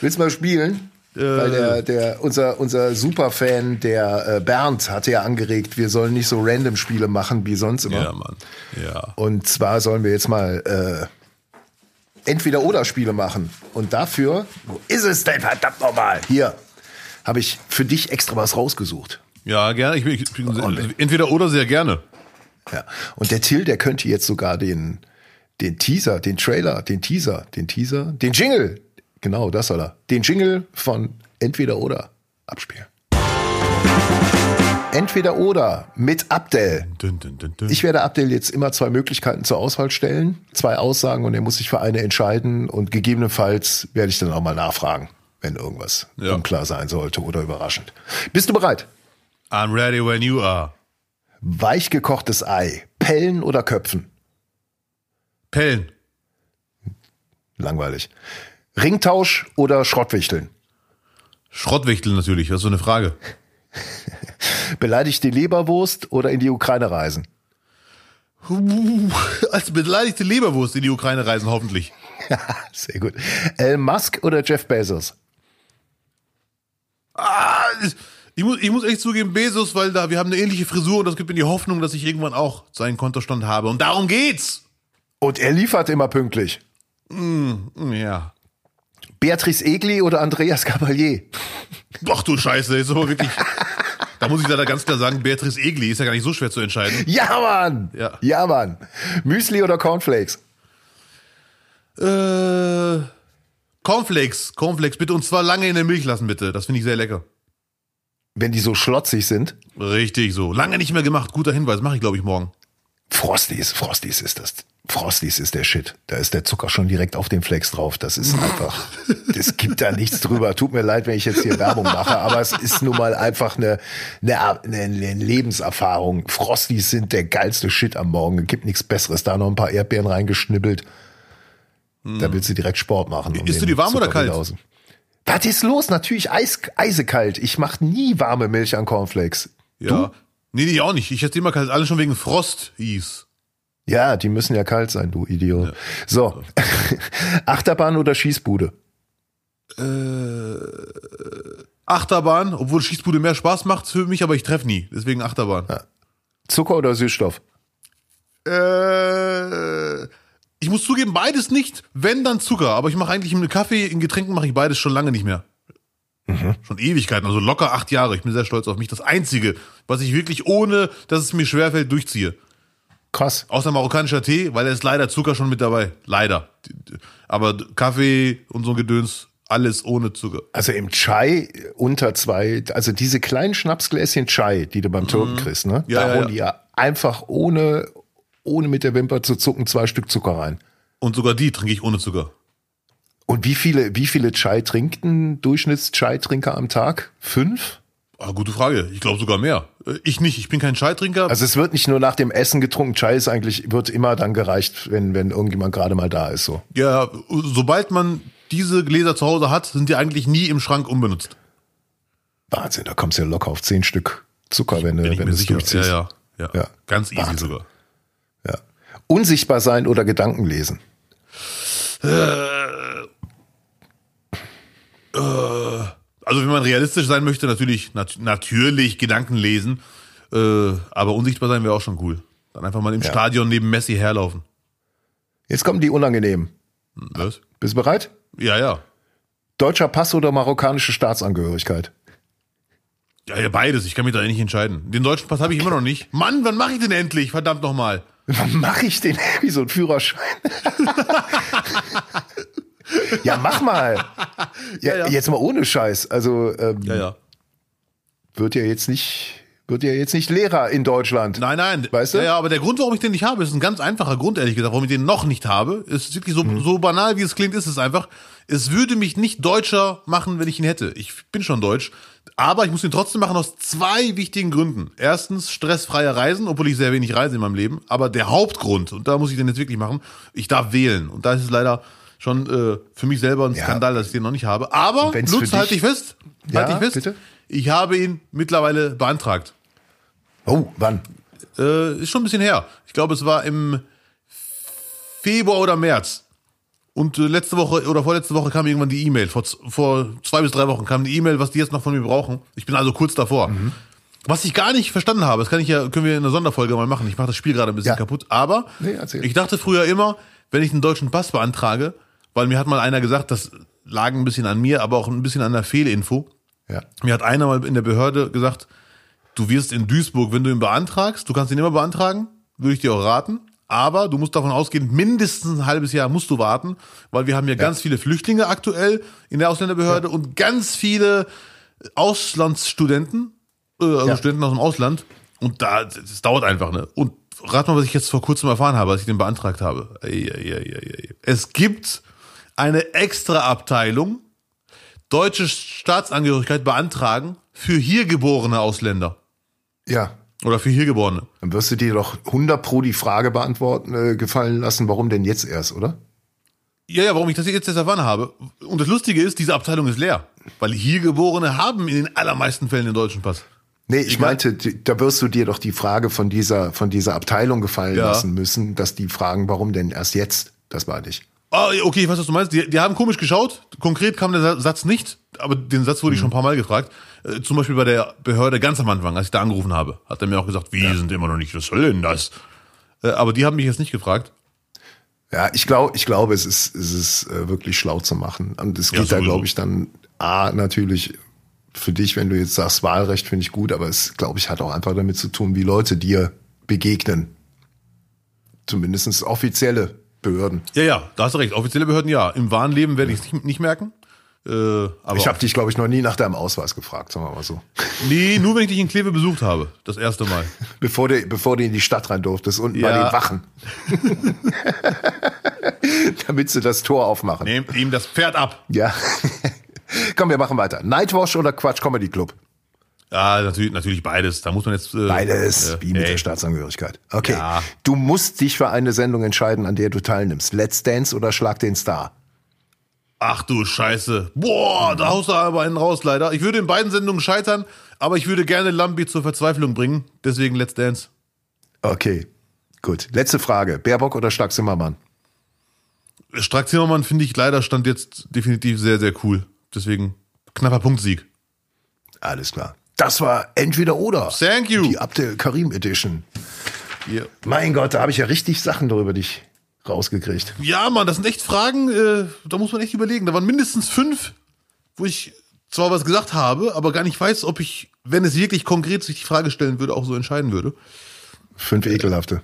S2: Weil unser Superfan, der Bernd, hatte ja angeregt, wir sollen nicht so random Spiele machen wie sonst immer.
S1: Ja, Mann. Ja.
S2: Und zwar sollen wir jetzt mal Entweder-Oder-Spiele machen. Und dafür, wo ist es denn verdammt nochmal? Hier habe ich für dich extra was rausgesucht.
S1: Ja, gerne. Ich entweder oder sehr gerne.
S2: Ja. Und der Till, der könnte jetzt sogar den Teaser, den Trailer, den Jingle, genau, das soll er. Den Jingle von Entweder oder Abspiel. Entweder oder mit Abdel. Ich werde Abdel jetzt immer 2 Möglichkeiten zur Auswahl stellen, 2 Aussagen und er muss sich für eine entscheiden und gegebenenfalls werde ich dann auch mal nachfragen, wenn irgendwas unklar sein sollte oder überraschend. Bist du bereit?
S1: I'm ready when you are.
S2: Weichgekochtes Ei, pellen oder köpfen?
S1: Pellen.
S2: Langweilig. Ringtausch oder Schrottwichteln?
S1: Schrottwichteln natürlich, das ist so eine Frage.
S2: Beleidigte Leberwurst oder in die Ukraine reisen?
S1: Als beleidigte Leberwurst in die Ukraine reisen, hoffentlich.
S2: Sehr gut. Elon Musk oder Jeff Bezos?
S1: Ich muss echt zugeben, Bezos, weil wir haben eine ähnliche Frisur und das gibt mir die Hoffnung, dass ich irgendwann auch seinen Kontostand habe. Und darum geht's.
S2: Und er liefert immer pünktlich.
S1: Ja.
S2: Beatrice Egli oder Andreas Gabalier?
S1: Ach du Scheiße, ist aber wirklich... Da muss ich leider ganz klar sagen, Beatrice Egli ist ja gar nicht so schwer zu entscheiden.
S2: Ja, Mann! Ja, Mann. Müsli oder Cornflakes?
S1: Cornflakes bitte. Und zwar lange in der Milch lassen, bitte. Das finde ich sehr lecker.
S2: Wenn die so schlotzig sind?
S1: Richtig so. Lange nicht mehr gemacht. Guter Hinweis. Mache ich, glaube ich, morgen.
S2: Frosties ist das. Frosties ist der Shit. Da ist der Zucker schon direkt auf den Flakes drauf. Das ist einfach, das gibt da nichts drüber. Tut mir leid, wenn ich jetzt hier Werbung mache, aber es ist nun mal einfach eine Lebenserfahrung. Frosties sind der geilste Shit am Morgen. Es gibt nichts Besseres. Da noch ein paar Erdbeeren reingeschnibbelt. Da willst du direkt Sport machen.
S1: Isst du die warm oder kalt?
S2: Was ist los? Natürlich eisekalt. Ich mache nie warme Milch an Cornflakes.
S1: Ja.
S2: Du?
S1: Nee, ich auch nicht. Ich esse immer kalt. Alle schon wegen Frost-Eis.
S2: Ja, die müssen ja kalt sein, du Idiot. Ja. So, Achterbahn oder Schießbude?
S1: Achterbahn, obwohl Schießbude mehr Spaß macht für mich, aber ich treffe nie. Deswegen Achterbahn. Ja.
S2: Zucker oder Süßstoff?
S1: Ich muss zugeben, beides nicht. Wenn, dann Zucker. Aber ich mache eigentlich im Kaffee, in Getränken mache ich beides schon lange nicht mehr. Schon Ewigkeiten, also locker 8 Jahre. Ich bin sehr stolz auf mich. Das Einzige, was ich wirklich ohne, dass es mir schwerfällt, durchziehe.
S2: Krass.
S1: Außer marokkanischer Tee, weil da ist leider Zucker schon mit dabei. Leider. Aber Kaffee und so ein Gedöns, alles ohne Zucker.
S2: Also im Chai unter 2, also diese kleinen Schnapsgläschen Chai, die du beim Türken kriegst, ne?
S1: Ja,
S2: da holen die ja einfach ohne mit der Wimper zu zucken 2 Stück Zucker rein.
S1: Und sogar die trinke ich ohne Zucker.
S2: Und wie viele Chai trinkt ein Durchschnitts-Chai-Trinker am Tag? 5?
S1: Gute Frage. Ich glaube sogar mehr. Ich nicht. Ich bin kein Chai-Trinker.
S2: Also es wird nicht nur nach dem Essen getrunken. Chai wird immer dann gereicht, wenn irgendjemand gerade mal da ist, so.
S1: Ja, sobald man diese Gläser zu Hause hat, sind die eigentlich nie im Schrank unbenutzt.
S2: Wahnsinn, da kommst du ja locker auf 10 Stück Zucker, wenn du es durchziehst.
S1: Ja. Ganz easy
S2: Wahnsinn.
S1: sogar.
S2: Ja. Unsichtbar sein oder Gedanken lesen?
S1: Also wenn man realistisch sein möchte, natürlich Gedanken lesen, aber unsichtbar sein wäre auch schon cool. Dann einfach mal im Stadion neben Messi herlaufen.
S2: Jetzt kommen die unangenehmen.
S1: Was?
S2: Bist du bereit?
S1: Ja.
S2: Deutscher Pass oder marokkanische Staatsangehörigkeit?
S1: Ja, beides. Ich kann mich da nicht entscheiden. Den deutschen Pass habe ich immer noch nicht. Mann, wann mache ich den endlich? Verdammt nochmal.
S2: Wann mache ich den? Wie so ein Führerschein. Ja, mach mal. Ja. Jetzt mal ohne Scheiß. Also wird ja jetzt nicht Lehrer in Deutschland.
S1: Nein.
S2: Weißt du?
S1: Ja, aber der Grund, warum ich den nicht habe, ist ein ganz einfacher Grund, ehrlich gesagt, warum ich den noch nicht habe. Ist wirklich so banal, wie es klingt, ist es einfach. Es würde mich nicht deutscher machen, wenn ich ihn hätte. Ich bin schon deutsch. Aber ich muss ihn trotzdem machen aus 2 wichtigen Gründen. Erstens, stressfreie Reisen, obwohl ich sehr wenig reise in meinem Leben. Aber der Hauptgrund, und da muss ich den jetzt wirklich machen, ich darf wählen. Und da ist es leider schon für mich selber ein Skandal, dass ich den noch nicht habe. Aber, Lutz, halte ich fest.
S2: Bitte?
S1: Ich habe ihn mittlerweile beantragt.
S2: Oh, wann?
S1: Ist schon ein bisschen her. Ich glaube, es war im Februar oder März. Und letzte Woche oder vorletzte Woche kam irgendwann die E-Mail. Vor 2 bis 3 Wochen kam die E-Mail, was die jetzt noch von mir brauchen. Ich bin also kurz davor. Was ich gar nicht verstanden habe, das können wir in einer Sonderfolge mal machen. Ich mache das Spiel gerade ein bisschen kaputt. Aber ich dachte früher immer, wenn ich einen deutschen Pass beantrage, weil mir hat mal einer gesagt, das lag ein bisschen an mir, aber auch ein bisschen an der Fehlinfo.
S2: Ja.
S1: Mir hat einer mal in der Behörde gesagt, du wirst in Duisburg, wenn du ihn beantragst, du kannst ihn immer beantragen, würde ich dir auch raten, aber du musst davon ausgehen, mindestens ein halbes Jahr musst du warten, weil wir haben ja ganz viele Flüchtlinge aktuell in der Ausländerbehörde und ganz viele Auslandsstudenten, Studenten aus dem Ausland. Und das dauert einfach, ne? Und rat mal, was ich jetzt vor kurzem erfahren habe, als ich den beantragt habe. Es gibt eine extra Abteilung, deutsche Staatsangehörigkeit beantragen für hier geborene Ausländer.
S2: Ja.
S1: Oder für hier Geborene.
S2: Dann wirst du dir doch 100% die Frage gefallen lassen, warum denn jetzt erst, oder?
S1: Ja, warum ich das jetzt erst erfahren habe. Und das Lustige ist, diese Abteilung ist leer. Weil hier Geborene haben in den allermeisten Fällen den deutschen Pass.
S2: Nee, ich meinte, da wirst du dir doch die Frage von dieser Abteilung gefallen lassen müssen, dass die fragen, warum denn erst jetzt? Das war nicht.
S1: Ah, okay, ich weiß, was du meinst. Die haben komisch geschaut. Konkret kam der Satz nicht, aber den Satz wurde ich schon ein paar Mal gefragt. Zum Beispiel bei der Behörde ganz am Anfang, als ich da angerufen habe, hat er mir auch gesagt, wir sind immer noch nicht, was soll denn das? Aber die haben mich jetzt nicht gefragt.
S2: Ja, ich glaube, es ist wirklich schlau zu machen. Und es geht da, glaube ich, dann natürlich für dich, wenn du jetzt sagst, Wahlrecht finde ich gut, aber es, glaube ich, hat auch einfach damit zu tun, wie Leute dir begegnen. Zumindest offizielle Behörden.
S1: Ja, da hast du recht. Offizielle Behörden, ja. Im wahren Leben werde ich es nicht merken. Aber
S2: ich habe dich, glaube ich, noch nie nach deinem Ausweis gefragt, sagen wir mal so.
S1: Nee, nur wenn ich dich in Kleve besucht habe. Das erste Mal.
S2: Bevor du in die Stadt rein durftest und bei den Wachen. Damit sie das Tor aufmachen.
S1: Nehmt ihm das Pferd ab.
S2: Ja. Komm, wir machen weiter. Nightwash oder Quatsch Comedy Club?
S1: Ja, natürlich beides. Da muss man jetzt...
S2: beides, wie mit der Staatsangehörigkeit. Okay, Du musst dich für eine Sendung entscheiden, an der du teilnimmst. Let's Dance oder Schlag den Star?
S1: Ach du Scheiße. Boah, da haust du aber einen raus, leider. Ich würde in beiden Sendungen scheitern, aber ich würde gerne Lambi zur Verzweiflung bringen. Deswegen Let's Dance.
S2: Okay, gut. Letzte Frage. Baerbock oder Strack-Zimmermann?
S1: Strack-Zimmermann finde ich leider stand jetzt definitiv sehr, sehr cool. Deswegen knapper Punktsieg.
S2: Alles klar. Das war entweder oder.
S1: Thank you.
S2: Die Abdel Karim Edition.
S1: Yeah.
S2: Mein Gott, da habe ich ja richtig Sachen darüber dich rausgekriegt.
S1: Ja, Mann, das sind echt Fragen, da muss man echt überlegen. Da waren mindestens 5, wo ich zwar was gesagt habe, aber gar nicht weiß, ob ich, wenn es wirklich konkret sich die Frage stellen würde, auch so entscheiden würde.
S2: 5 ekelhafte.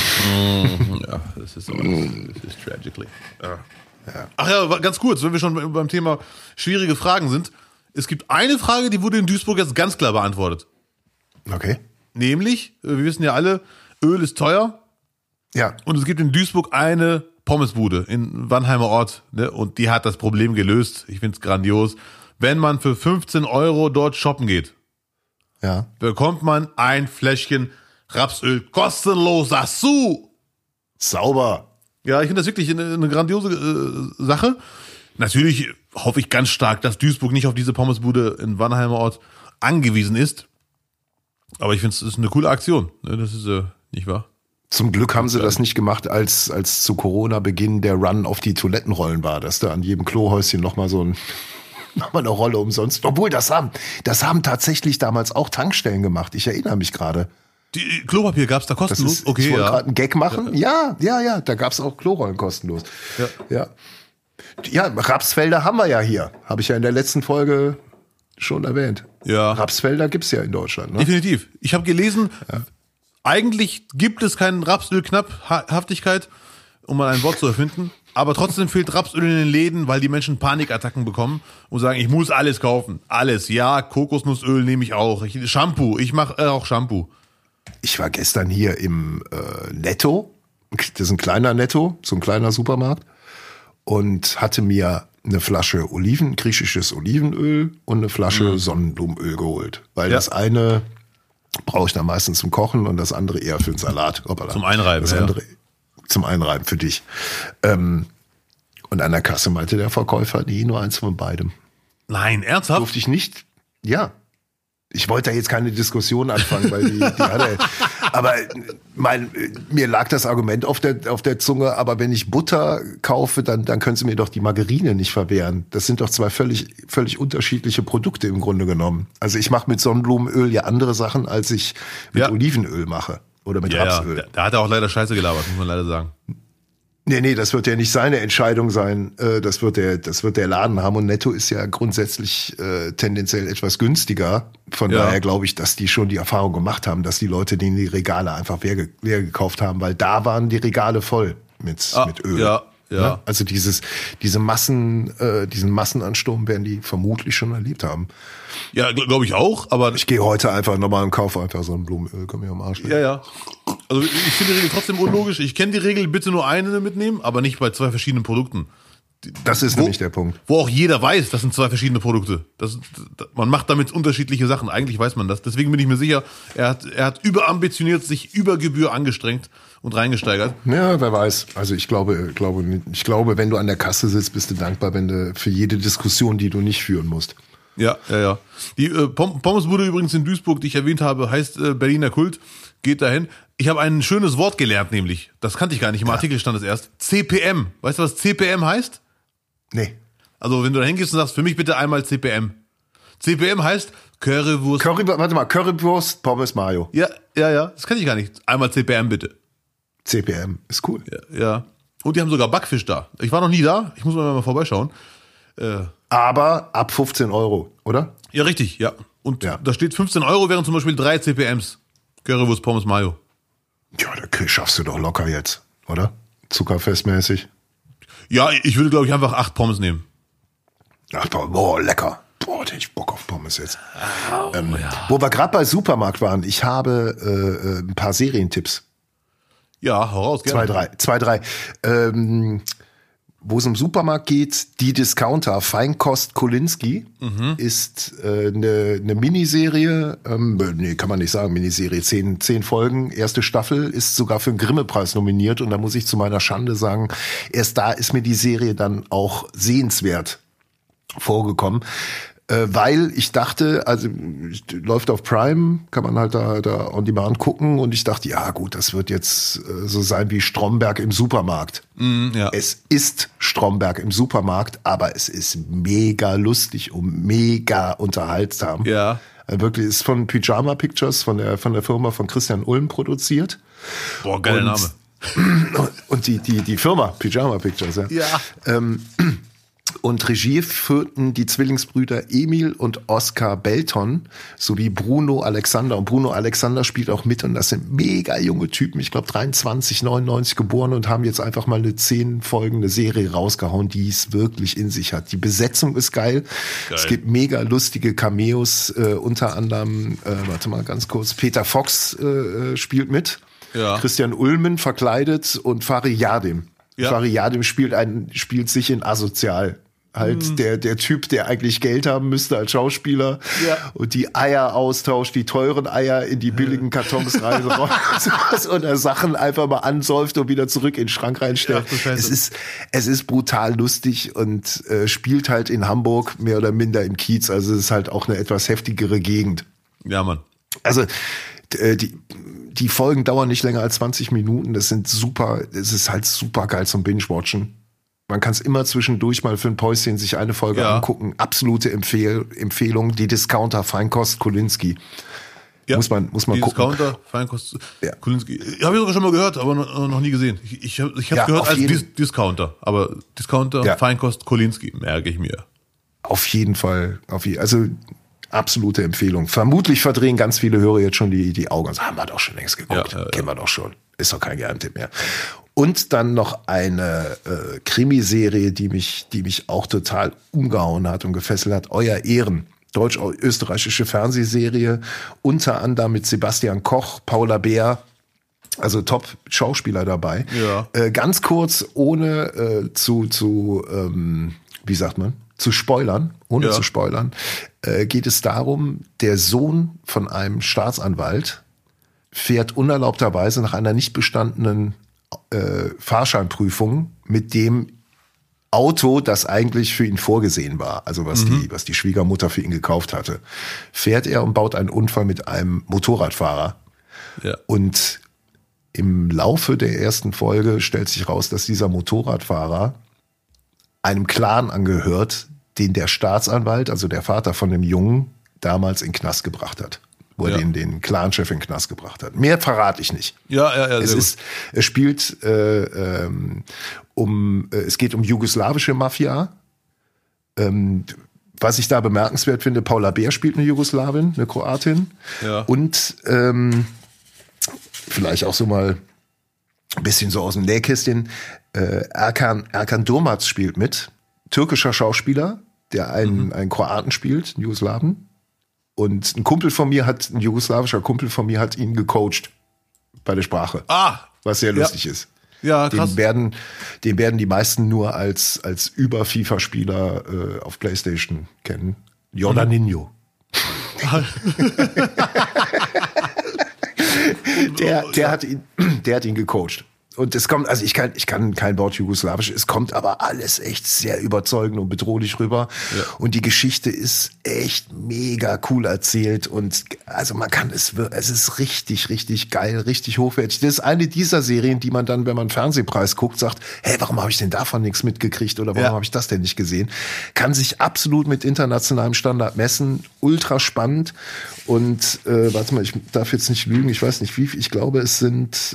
S1: Ja, das ist tragically. Ja. Ach ja, ganz kurz, wenn wir schon beim Thema schwierige Fragen sind. Es gibt eine Frage, die wurde in Duisburg jetzt ganz klar beantwortet.
S2: Okay.
S1: Nämlich, wir wissen ja alle, Öl ist teuer.
S2: Ja.
S1: Und es gibt in Duisburg eine Pommesbude in Wannheimer Ort, ne? Und die hat das Problem gelöst. Ich find's grandios. Wenn man für 15 € dort shoppen geht, bekommt man ein Fläschchen Rapsöl kostenlos dazu.
S2: Sauber.
S1: Ja, ich finde das wirklich eine grandiose Sache. Natürlich hoffe ich ganz stark, dass Duisburg nicht auf diese Pommesbude in Wannheimer Ort angewiesen ist. Aber ich finde, es ist eine coole Aktion. Ne? Das ist nicht wahr?
S2: Zum Glück haben sie das nicht gemacht, als zu Corona-Beginn der Run auf die Toilettenrollen war, dass da an jedem Klohäuschen nochmal nochmal eine Rolle umsonst. Obwohl, das haben tatsächlich damals auch Tankstellen gemacht. Ich erinnere mich gerade.
S1: Die Klopapier gab's da kostenlos?
S2: Okay, ich wollte gerade einen Gag machen. Ja, da gab's auch Klorollen kostenlos. Ja, Rapsfelder haben wir ja hier. Habe ich ja in der letzten Folge schon erwähnt. Ja. Rapsfelder gibt's ja in Deutschland. Ne?
S1: Definitiv. Ich habe gelesen, eigentlich gibt es keinen Rapsöl-Knapphaftigkeit, um mal ein Wort zu erfinden. Aber trotzdem fehlt Rapsöl in den Läden, weil die Menschen Panikattacken bekommen und sagen, ich muss alles kaufen. Alles. Ja, Kokosnussöl nehme ich auch. Shampoo. Ich mache auch Shampoo.
S2: Ich war gestern hier im Netto. Das ist ein kleiner Netto, so ein kleiner Supermarkt. Und hatte mir eine Flasche griechisches Olivenöl und eine Flasche Sonnenblumenöl geholt. Weil das eine brauche ich dann meistens zum Kochen und das andere eher für den Salat. Hoppala.
S1: Zum Einreiben.
S2: Das andere zum Einreiben für dich. Und an der Kasse meinte der Verkäufer, nee, nur eins von beidem.
S1: Nein, ernsthaft?
S2: Durfte ich nicht. Ja. Ich wollte da jetzt keine Diskussion anfangen, weil die hatte. Aber mir lag das Argument auf der Zunge, aber wenn ich Butter kaufe, dann können Sie mir doch die Margarine nicht verwehren. Das sind doch zwei völlig unterschiedliche Produkte im Grunde genommen. Also ich mache mit Sonnenblumenöl ja andere Sachen, als ich mit Olivenöl mache. Oder mit Rapsöl.
S1: Ja. Da hat er auch leider Scheiße gelabert, muss man leider sagen.
S2: Nee, das wird ja nicht seine Entscheidung sein. Das wird der Laden haben. Und Netto ist ja grundsätzlich tendenziell etwas günstiger. Von daher glaube ich, dass die schon die Erfahrung gemacht haben, dass die Leute denen die Regale einfach leer gekauft haben, weil da waren die Regale voll mit Öl.
S1: Ja.
S2: Ne? Also diesen Massenansturm werden die vermutlich schon erlebt haben.
S1: Ja, glaube ich auch, aber...
S2: Ich gehe heute einfach nochmal und kaufe einfach so ein Blumenöl, komm mir am Arsch.
S1: Ja. Also ich finde die Regel trotzdem unlogisch. Ich kenne die Regel, bitte nur eine mitnehmen, aber nicht bei 2 verschiedenen Produkten.
S2: Das ist nämlich der Punkt.
S1: Wo auch jeder weiß, das sind 2 verschiedene Produkte. Man macht damit unterschiedliche Sachen. Eigentlich weiß man das. Deswegen bin ich mir sicher, er hat überambitioniert, sich über Gebühr angestrengt und reingesteigert.
S2: Ja, wer weiß. Also ich glaube, wenn du an der Kasse sitzt, bist du dankbar, wenn du für jede Diskussion, die du nicht führen musst.
S1: Ja. Die Pommesbude übrigens in Duisburg, die ich erwähnt habe, heißt Berliner Kult. Geht dahin. Ich habe ein schönes Wort gelernt, nämlich. Das kannte ich gar nicht. Im Artikel stand es erst. CPM. Weißt du, was CPM heißt?
S2: Nee.
S1: Also wenn du da hingehst und sagst, für mich bitte einmal CPM. CPM heißt
S2: Currywurst, Pommes, Mayo.
S1: Ja. Das kann ich gar nicht. Einmal CPM bitte.
S2: CPM ist cool.
S1: Ja. Und die haben sogar Backfisch da. Ich war noch nie da. Ich muss mal vorbeischauen.
S2: Aber ab 15 Euro, oder?
S1: Ja, richtig, ja. Und da steht 15 Euro wären zum Beispiel 3 CPMs. Currywurst, Pommes, Mayo.
S2: Ja, da schaffst du doch locker jetzt, oder? Zuckerfestmäßig.
S1: Ja, ich würde, glaube ich, einfach 8 Pommes nehmen.
S2: Ach, boah, lecker. Boah, da hätte ich Bock auf Pommes jetzt. Wo wir gerade bei Supermarkt waren, ich habe ein paar Serientipps.
S1: Ja, hau raus, gerne.
S2: Zwei, drei. Wo es um Supermarkt geht, die Discounter, Feinkost Kolinski, ist eine Miniserie, kann man nicht sagen, Miniserie, 10 Folgen, erste Staffel, ist sogar für den Grimme-Preis nominiert und da muss ich zu meiner Schande sagen, erst da ist mir die Serie dann auch sehenswert vorgekommen. Weil ich dachte, also läuft auf Prime, kann man halt da on demand gucken und ich dachte, ja gut, das wird jetzt so sein wie Stromberg im Supermarkt.
S1: Ja.
S2: Es ist Stromberg im Supermarkt, aber es ist mega lustig und mega unterhaltsam.
S1: Ja.
S2: Wirklich ist von Pyjama Pictures, von der Firma von Christian Ulm produziert.
S1: Boah, geiler Name.
S2: Und die Firma Pyjama Pictures, ja.
S1: Ja.
S2: Und Regie führten die Zwillingsbrüder Emil und Oskar Belton sowie Bruno Alexander. Und Bruno Alexander spielt auch mit und das sind mega junge Typen. Ich glaube 23, 99 geboren und haben jetzt einfach mal eine 10 folgende Serie rausgehauen, die es wirklich in sich hat. Die Besetzung ist geil. Es gibt mega lustige Cameos, unter anderem, warte mal ganz kurz, Peter Fox spielt mit.
S1: Ja.
S2: Christian Ulmen verkleidet und Fari Yadim.
S1: Ja.
S2: Fari Yadim spielt sich in Asozial. Halt der Typ, der eigentlich Geld haben müsste als Schauspieler und die Eier austauscht, die teuren Eier in die billigen Kartons rein und er Sachen einfach mal ansäuft und wieder zurück in den Schrank reinstellt.
S1: Ja,
S2: es ist brutal lustig und spielt halt in Hamburg mehr oder minder im Kiez. Also es ist halt auch eine etwas heftigere Gegend.
S1: Ja, Mann.
S2: Also die Folgen dauern nicht länger als 20 Minuten. Es ist halt super geil zum Binge-Watchen. Man kann es immer zwischendurch mal für ein Päuschen sich eine Folge angucken. Absolute Empfehlung. Die Discounter Feinkost Kolinski.
S1: Ja.
S2: Muss man gucken.
S1: Discounter Feinkost Kolinski. Habe ich sogar schon mal gehört, aber noch nie gesehen. Ich habe gehört als Discounter. Aber Discounter Feinkost Kolinski merke ich mir.
S2: Auf jeden Fall. Also absolute Empfehlung. Vermutlich verdrehen ganz viele Hörer jetzt schon die Augen. Also, haben wir doch schon längst geguckt. Kennen wir doch schon. Ist doch kein Geheimtipp mehr. Und dann noch eine Krimiserie, die mich auch total umgehauen hat und gefesselt hat. Euer Ehren. Deutsch-österreichische Fernsehserie. Unter anderem mit Sebastian Koch, Paula Beer. Also Top-Schauspieler dabei.
S1: Ja.
S2: Ganz kurz, ohne wie sagt man? Zu spoilern, zu spoilern, geht es darum, der Sohn von einem Staatsanwalt fährt unerlaubterweise nach einer nicht bestandenen Fahrscheinprüfung mit dem Auto, das eigentlich für ihn vorgesehen war, also was die Schwiegermutter für ihn gekauft hatte, fährt er und baut einen Unfall mit einem Motorradfahrer.
S1: Ja.
S2: Und im Laufe der ersten Folge stellt sich raus, dass dieser Motorradfahrer einem Clan angehört, den der Staatsanwalt, also der Vater von dem Jungen, damals in den Knast gebracht hat. Wo er den Clanchef in den Knast gebracht hat. Mehr verrate ich nicht. Es spielt es geht um jugoslawische Mafia. Was ich da bemerkenswert finde, Paula Beer spielt eine Jugoslawin, eine Kroatin.
S1: Ja.
S2: Und vielleicht auch so mal ein bisschen so aus dem Nähkästchen. Erkan Durmaz spielt mit. Türkischer Schauspieler, der einen Kroaten spielt, einen Jugoslawen. Und ein jugoslawischer Kumpel von mir hat ihn gecoacht bei der Sprache. Was sehr lustig ist.
S1: Ja, krass.
S2: Den werden die meisten nur als Über-FIFA-Spieler auf PlayStation kennen. Jordaninho. Der hat ihn gecoacht. Und es kommt, also ich kann kein Wort Jugoslawisch, es kommt aber alles echt sehr überzeugend und bedrohlich rüber. Ja. Und die Geschichte ist echt mega cool erzählt und also es ist richtig, richtig geil, richtig hochwertig. Das ist eine dieser Serien, die man dann, wenn man einen Fernsehpreis guckt, sagt, hey, warum habe ich denn davon nichts mitgekriegt oder warum habe ich das denn nicht gesehen? Kann sich absolut mit internationalem Standard messen, ultra spannend und warte mal, ich darf jetzt nicht lügen, ich weiß nicht wie viel, ich glaube es sind,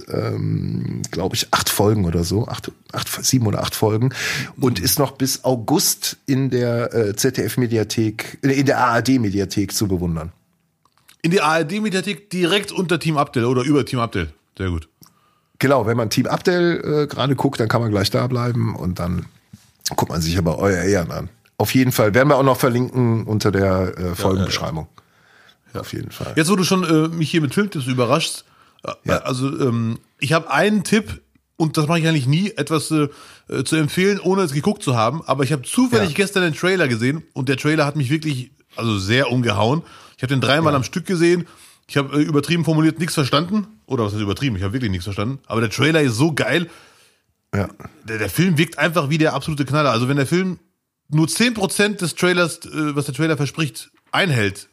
S2: 8 Folgen oder so, 7 oder 8 Folgen und ist noch bis August in der ZDF-Mediathek, in der ARD-Mediathek zu bewundern.
S1: In der ARD-Mediathek direkt unter Team Abdel oder über Team Abdel. Sehr gut.
S2: Genau, wenn man Team Abdel gerade guckt, dann kann man gleich da bleiben und dann guckt man sich aber euer Ehren an. Auf jeden Fall. Werden wir auch noch verlinken unter der Folgenbeschreibung. Ja. Auf jeden Fall.
S1: Jetzt, wo du schon mich hier mit Filmtipps überraschst, also ich habe einen Tipp, und das mache ich eigentlich nie, etwas zu empfehlen, ohne es geguckt zu haben. Aber ich habe zufällig gestern den Trailer gesehen und der Trailer hat mich wirklich sehr umgehauen. Ich habe den 3-mal am Stück gesehen. Ich habe übertrieben formuliert nichts verstanden. Oder was heißt übertrieben? Ich habe wirklich nichts verstanden. Aber der Trailer ist so geil. Ja. Der Film wirkt einfach wie der absolute Knaller. Also wenn der Film nur 10% des Trailers, was der Trailer verspricht, einhält,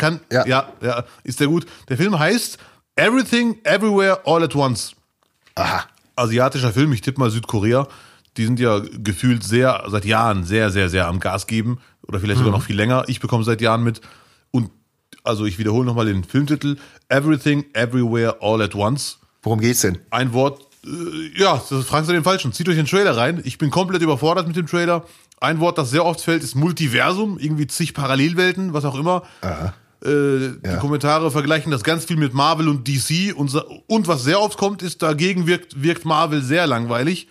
S1: ist der gut. Der Film heißt Everything, Everywhere, All at Once.
S2: Aha.
S1: Asiatischer Film, ich tippe mal Südkorea. Die sind ja gefühlt seit Jahren sehr, sehr, sehr am Gas geben. Oder vielleicht sogar noch viel länger. Ich bekomme seit Jahren mit. Und also ich wiederhole nochmal den Filmtitel. Everything, Everywhere, All at Once.
S2: Worum geht's denn?
S1: Ein Wort, das fragst du den Falschen. Zieht euch den Trailer rein. Ich bin komplett überfordert mit dem Trailer. Ein Wort, das sehr oft fällt, ist Multiversum. Irgendwie zig Parallelwelten, was auch immer.
S2: Aha.
S1: Die Kommentare vergleichen das ganz viel mit Marvel und DC und was sehr oft kommt, ist, dagegen wirkt Marvel sehr langweilig.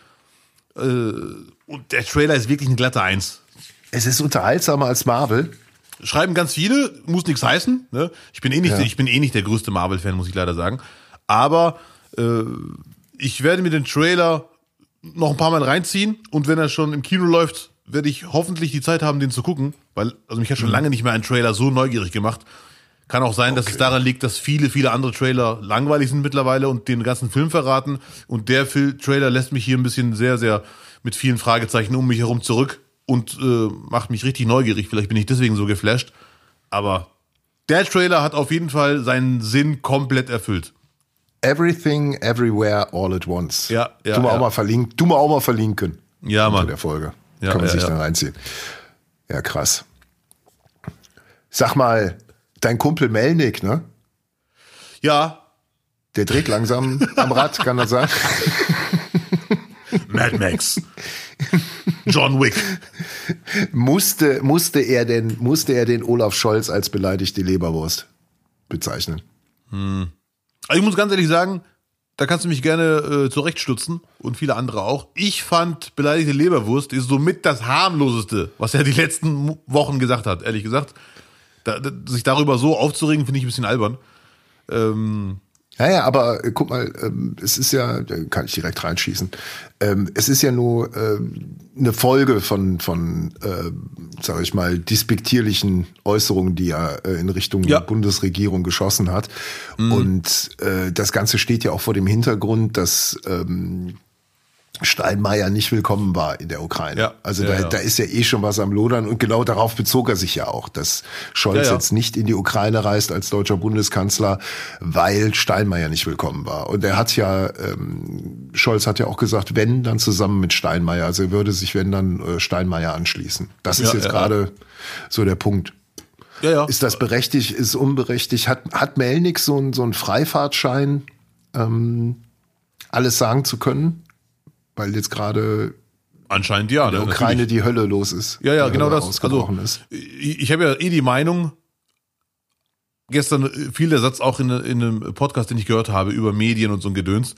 S1: Und der Trailer ist wirklich eine glatte 1.
S2: Es ist unterhaltsamer als Marvel.
S1: Schreiben ganz viele, muss nichts heißen. Ne? Ich bin eh nicht der größte Marvel-Fan, muss ich leider sagen. Aber ich werde mir den Trailer noch ein paar Mal reinziehen und wenn er schon im Kino läuft, werde ich hoffentlich die Zeit haben, den zu gucken, weil mich hat schon lange nicht mehr ein Trailer so neugierig gemacht. Kann auch sein, dass es daran liegt, dass viele, viele andere Trailer langweilig sind mittlerweile und den ganzen Film verraten. Und der Trailer lässt mich hier ein bisschen sehr, sehr mit vielen Fragezeichen um mich herum zurück und macht mich richtig neugierig. Vielleicht bin ich deswegen so geflasht. Aber der Trailer hat auf jeden Fall seinen Sinn komplett erfüllt.
S2: Everything, Everywhere, All at Once.
S1: Ja.
S2: Du mal auch mal verlinken.
S1: Ja, Mann.
S2: Unter der Folge. Kann man sich dann reinziehen. Ja, krass. Sag mal, dein Kumpel Melnick, ne?
S1: Ja.
S2: Der dreht langsam am Rad, kann das sein?
S1: Mad Max. John Wick.
S2: Musste er den Olaf Scholz als beleidigte Leberwurst bezeichnen?
S1: Also ich muss ganz ehrlich sagen, da kannst du mich gerne zurechtstutzen und viele andere auch. Ich fand, beleidigte Leberwurst ist somit das harmloseste, was er die letzten Wochen gesagt hat, ehrlich gesagt. Sich darüber so aufzuregen, finde ich ein bisschen albern.
S2: Ja, aber guck mal, es ist ja, kann ich direkt reinschießen, es ist ja nur eine Folge von sag ich mal, despektierlichen Äußerungen, die er in Richtung Bundesregierung geschossen hat. Und das Ganze steht ja auch vor dem Hintergrund, dass Steinmeier nicht willkommen war in der Ukraine. Ja, also da ist ja eh schon was am Lodern und genau darauf bezog er sich ja auch, dass Scholz jetzt nicht in die Ukraine reist als deutscher Bundeskanzler, weil Steinmeier nicht willkommen war. Und er hat Scholz hat ja auch gesagt, wenn, dann zusammen mit Steinmeier. Also er würde sich, wenn, dann Steinmeier anschließen. Das ist jetzt gerade so der Punkt. Ja. Ist das berechtigt, ist unberechtigt? Hat Melnick so einen Freifahrtschein, alles sagen zu können? Weil jetzt gerade
S1: anscheinend in
S2: der Ukraine die Hölle los ist.
S1: Ja, genau das. Also, ich habe ja die Meinung, gestern fiel der Satz auch in einem Podcast, den ich gehört habe, über Medien und so ein Gedöns.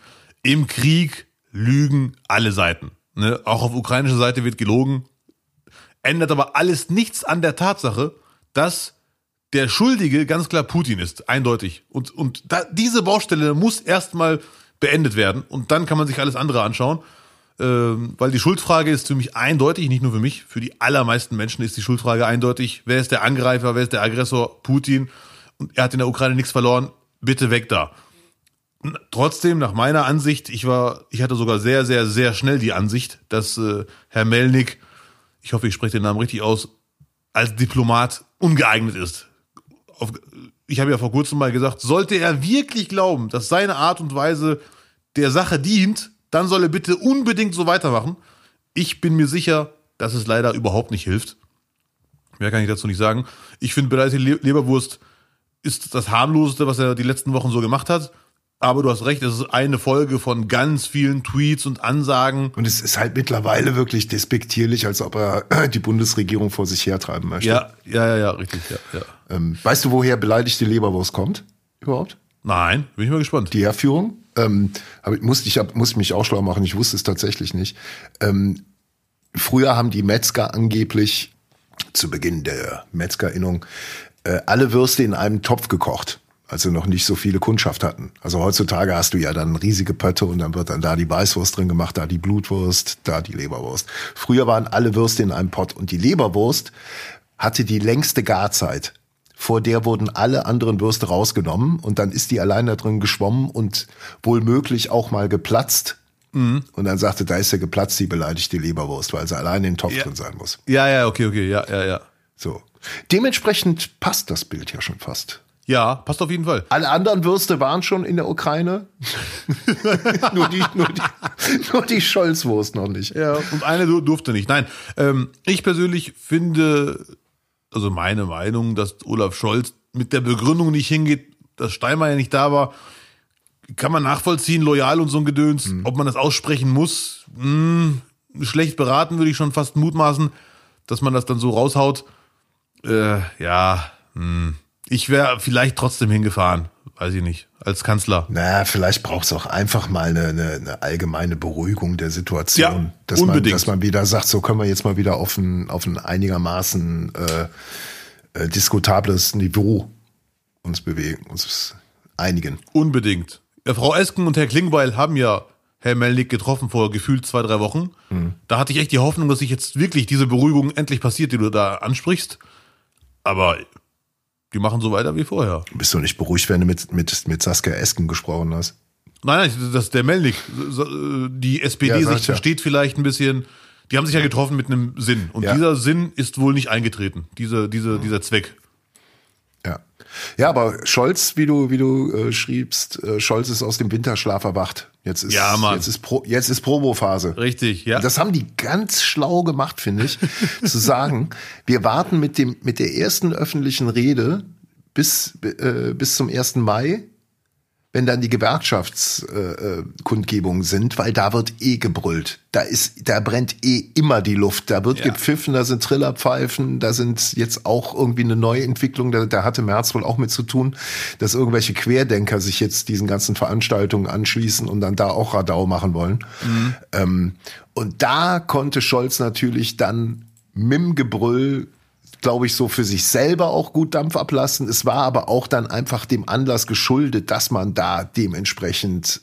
S1: im Krieg lügen alle Seiten. Ne? Auch auf ukrainischer Seite wird gelogen. Ändert aber alles nichts an der Tatsache, dass der Schuldige ganz klar Putin ist, eindeutig. Und diese Baustelle muss erstmal beendet werden und dann kann man sich alles andere anschauen. Weil die Schuldfrage ist für mich eindeutig, nicht nur für mich, für die allermeisten Menschen ist die Schuldfrage eindeutig. Wer ist der Angreifer, wer ist der Aggressor? Putin. Und er hat in der Ukraine nichts verloren, bitte weg da. Trotzdem, nach meiner Ansicht, ich hatte sogar sehr, sehr, sehr schnell die Ansicht, dass Herr Melnik, ich hoffe, ich spreche den Namen richtig aus, als Diplomat ungeeignet ist. Ich habe ja vor kurzem mal gesagt, sollte er wirklich glauben, dass seine Art und Weise der Sache dient, dann soll er bitte unbedingt so weitermachen. Ich bin mir sicher, dass es leider überhaupt nicht hilft. Mehr kann ich dazu nicht sagen. Ich finde, beleidigte Leberwurst ist das harmloseste, was er die letzten Wochen so gemacht hat. Aber du hast recht, es ist eine Folge von ganz vielen Tweets und Ansagen.
S2: Und es ist halt mittlerweile wirklich despektierlich, als ob er die Bundesregierung vor sich hertreiben möchte.
S1: Ja, richtig. Ja.
S2: Weißt du, woher beleidigte Leberwurst kommt überhaupt?
S1: Nein, bin ich mal gespannt.
S2: Die Herführung? Muss mich auch schlau machen, ich wusste es tatsächlich nicht. Früher haben die Metzger angeblich, zu Beginn der Metzgerinnung, alle Würste in einem Topf gekocht, als sie noch nicht so viele Kundschaft hatten. Also heutzutage hast du ja dann riesige Pötte und dann wird dann da die Weißwurst drin gemacht, da die Blutwurst, da die Leberwurst. Früher waren alle Würste in einem Pott und die Leberwurst hatte die längste Garzeit. Vor der wurden alle anderen Würste rausgenommen und dann ist die allein da drin geschwommen und wohl möglich auch mal geplatzt. Mhm. Und dann sagte, da ist ja geplatzt, die beleidigte Leberwurst, weil sie allein im Topf drin sein muss.
S1: Ja, okay, ja.
S2: So. Dementsprechend passt das Bild ja schon fast.
S1: Ja, passt auf jeden Fall.
S2: Alle anderen Würste waren schon in der Ukraine. nur die Scholz-Wurst noch nicht.
S1: Ja, und eine durfte nicht. Nein, ich persönlich finde, also meine Meinung, dass Olaf Scholz mit der Begründung nicht hingeht, dass Steinmeier nicht da war, kann man nachvollziehen, loyal und so ein Gedöns. Ob man das aussprechen muss, schlecht beraten, würde ich schon fast mutmaßen, dass man das dann so raushaut. Ich wäre vielleicht trotzdem hingefahren, weiß ich nicht, als Kanzler.
S2: Naja, vielleicht braucht es auch einfach mal eine allgemeine Beruhigung der Situation.
S1: Ja, unbedingt.
S2: Dass man wieder sagt, so können wir jetzt mal wieder auf ein einigermaßen diskutables Niveau uns bewegen, uns einigen.
S1: Unbedingt. Ja, Frau Esken und Herr Klingbeil haben ja Herr Melnik getroffen vor gefühlt 2-3 Wochen. Da hatte ich echt die Hoffnung, dass sich jetzt wirklich diese Beruhigung endlich passiert, die du da ansprichst. Aber die machen so weiter wie vorher.
S2: Bist du nicht beruhigt, wenn du mit Saskia Esken gesprochen hast?
S1: Nein, das ist der Melnik. Die SPD sich versteht vielleicht ein bisschen. Die haben sich ja getroffen mit einem Sinn. Und dieser Sinn ist wohl nicht eingetreten. Dieser Zweck.
S2: Ja, aber Scholz, wie du schriebst, Scholz ist aus dem Winterschlaf erwacht. Jetzt ist Promophase.
S1: Richtig, ja.
S2: Das haben die ganz schlau gemacht, finde ich, zu sagen, wir warten mit der ersten öffentlichen Rede bis zum 1. Mai, wenn dann die Gewerkschaftskundgebungen sind, weil da wird gebrüllt. Da brennt immer die Luft. Da wird gepfiffen, da sind Trillerpfeifen, da sind jetzt auch irgendwie eine neue Entwicklung, da hatte Merz wohl auch mit zu tun, dass irgendwelche Querdenker sich jetzt diesen ganzen Veranstaltungen anschließen und dann da auch Radau machen wollen. Und da konnte Scholz natürlich dann mit dem Gebrüll, glaube ich, so für sich selber auch gut Dampf ablassen. Es war aber auch dann einfach dem Anlass geschuldet, dass man da dementsprechend,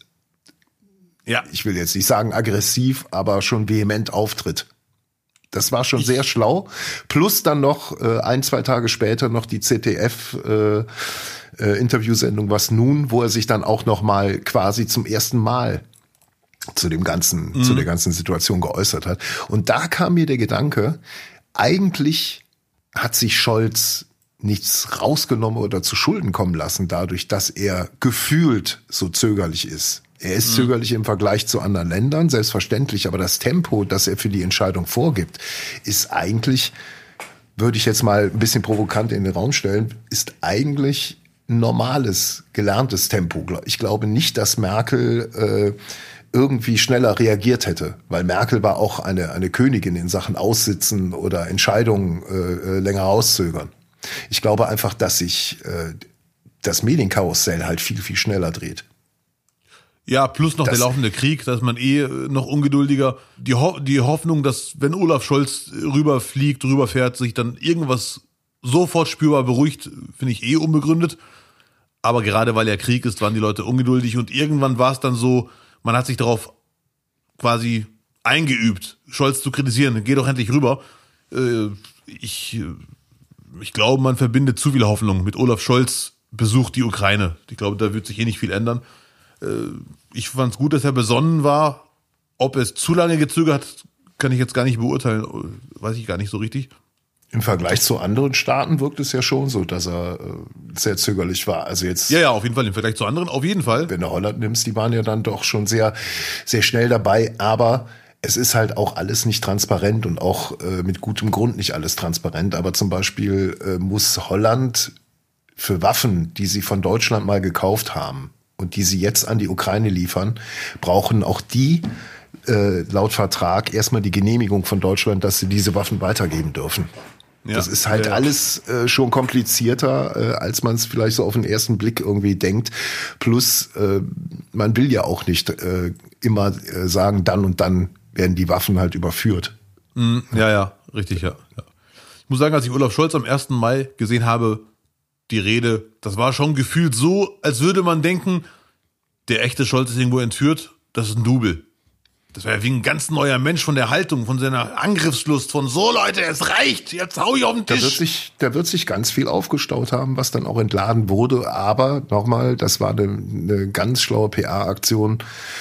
S2: ich will jetzt nicht sagen aggressiv, aber schon vehement auftritt. Das war schon sehr schlau. Plus dann noch 1-2 Tage später noch die ZDF Interviewsendung Was nun, wo er sich dann auch noch mal quasi zum ersten Mal zu der ganzen Situation geäußert hat. Und da kam mir der Gedanke, eigentlich hat sich Scholz nichts rausgenommen oder zu Schulden kommen lassen, dadurch, dass er gefühlt so zögerlich ist. Er ist zögerlich im Vergleich zu anderen Ländern, selbstverständlich, aber das Tempo, das er für die Entscheidung vorgibt, ist eigentlich, würde ich jetzt mal ein bisschen provokant in den Raum stellen, ist eigentlich ein normales, gelerntes Tempo. Ich glaube nicht, dass Merkel irgendwie schneller reagiert hätte, weil Merkel war auch eine Königin in Sachen Aussitzen oder Entscheidungen länger rauszögern. Ich glaube einfach, dass sich das Medienkarussell halt viel, viel schneller dreht.
S1: Ja, plus noch der laufende Krieg, da ist man noch ungeduldiger. Die Hoffnung, dass wenn Olaf Scholz rüberfährt, sich dann irgendwas sofort spürbar beruhigt, finde ich unbegründet. Aber gerade weil ja Krieg ist, waren die Leute ungeduldig und irgendwann war es dann so, man hat sich darauf quasi eingeübt, Scholz zu kritisieren. Geh doch endlich rüber. Ich glaube, man verbindet zu viel Hoffnung mit Olaf Scholz besucht die Ukraine. Ich glaube, da wird sich nicht viel ändern. Ich fand es gut, dass er besonnen war. Ob es zu lange gezögert hat, kann ich jetzt gar nicht beurteilen. Weiß ich gar nicht so richtig.
S2: Im Vergleich zu anderen Staaten wirkt es ja schon so, dass er sehr zögerlich war. Also jetzt.
S1: Ja, auf jeden Fall. Im Vergleich zu anderen, auf jeden Fall.
S2: Wenn du Holland nimmst, die waren ja dann doch schon sehr, sehr schnell dabei. Aber es ist halt auch alles nicht transparent und auch mit gutem Grund nicht alles transparent. Aber zum Beispiel muss Holland für Waffen, die sie von Deutschland mal gekauft haben und die sie jetzt an die Ukraine liefern, brauchen auch die laut Vertrag erstmal die Genehmigung von Deutschland, dass sie diese Waffen weitergeben dürfen. Ja, das ist halt alles schon komplizierter, als man es vielleicht so auf den ersten Blick irgendwie denkt. Plus, man will ja auch nicht immer sagen, dann und dann werden die Waffen halt überführt.
S1: Ja, richtig, ja. Ich muss sagen, als ich Olaf Scholz am 1. Mai gesehen habe, die Rede, das war schon gefühlt so, als würde man denken, der echte Scholz ist irgendwo entführt, das ist ein Double. Das war ja wie ein ganz neuer Mensch von der Haltung, von seiner Angriffslust, von so Leute, es reicht, jetzt hau ich auf den Tisch.
S2: Da wird sich ganz viel aufgestaut haben, was dann auch entladen wurde. Aber nochmal, das war eine ganz schlaue PR-Aktion,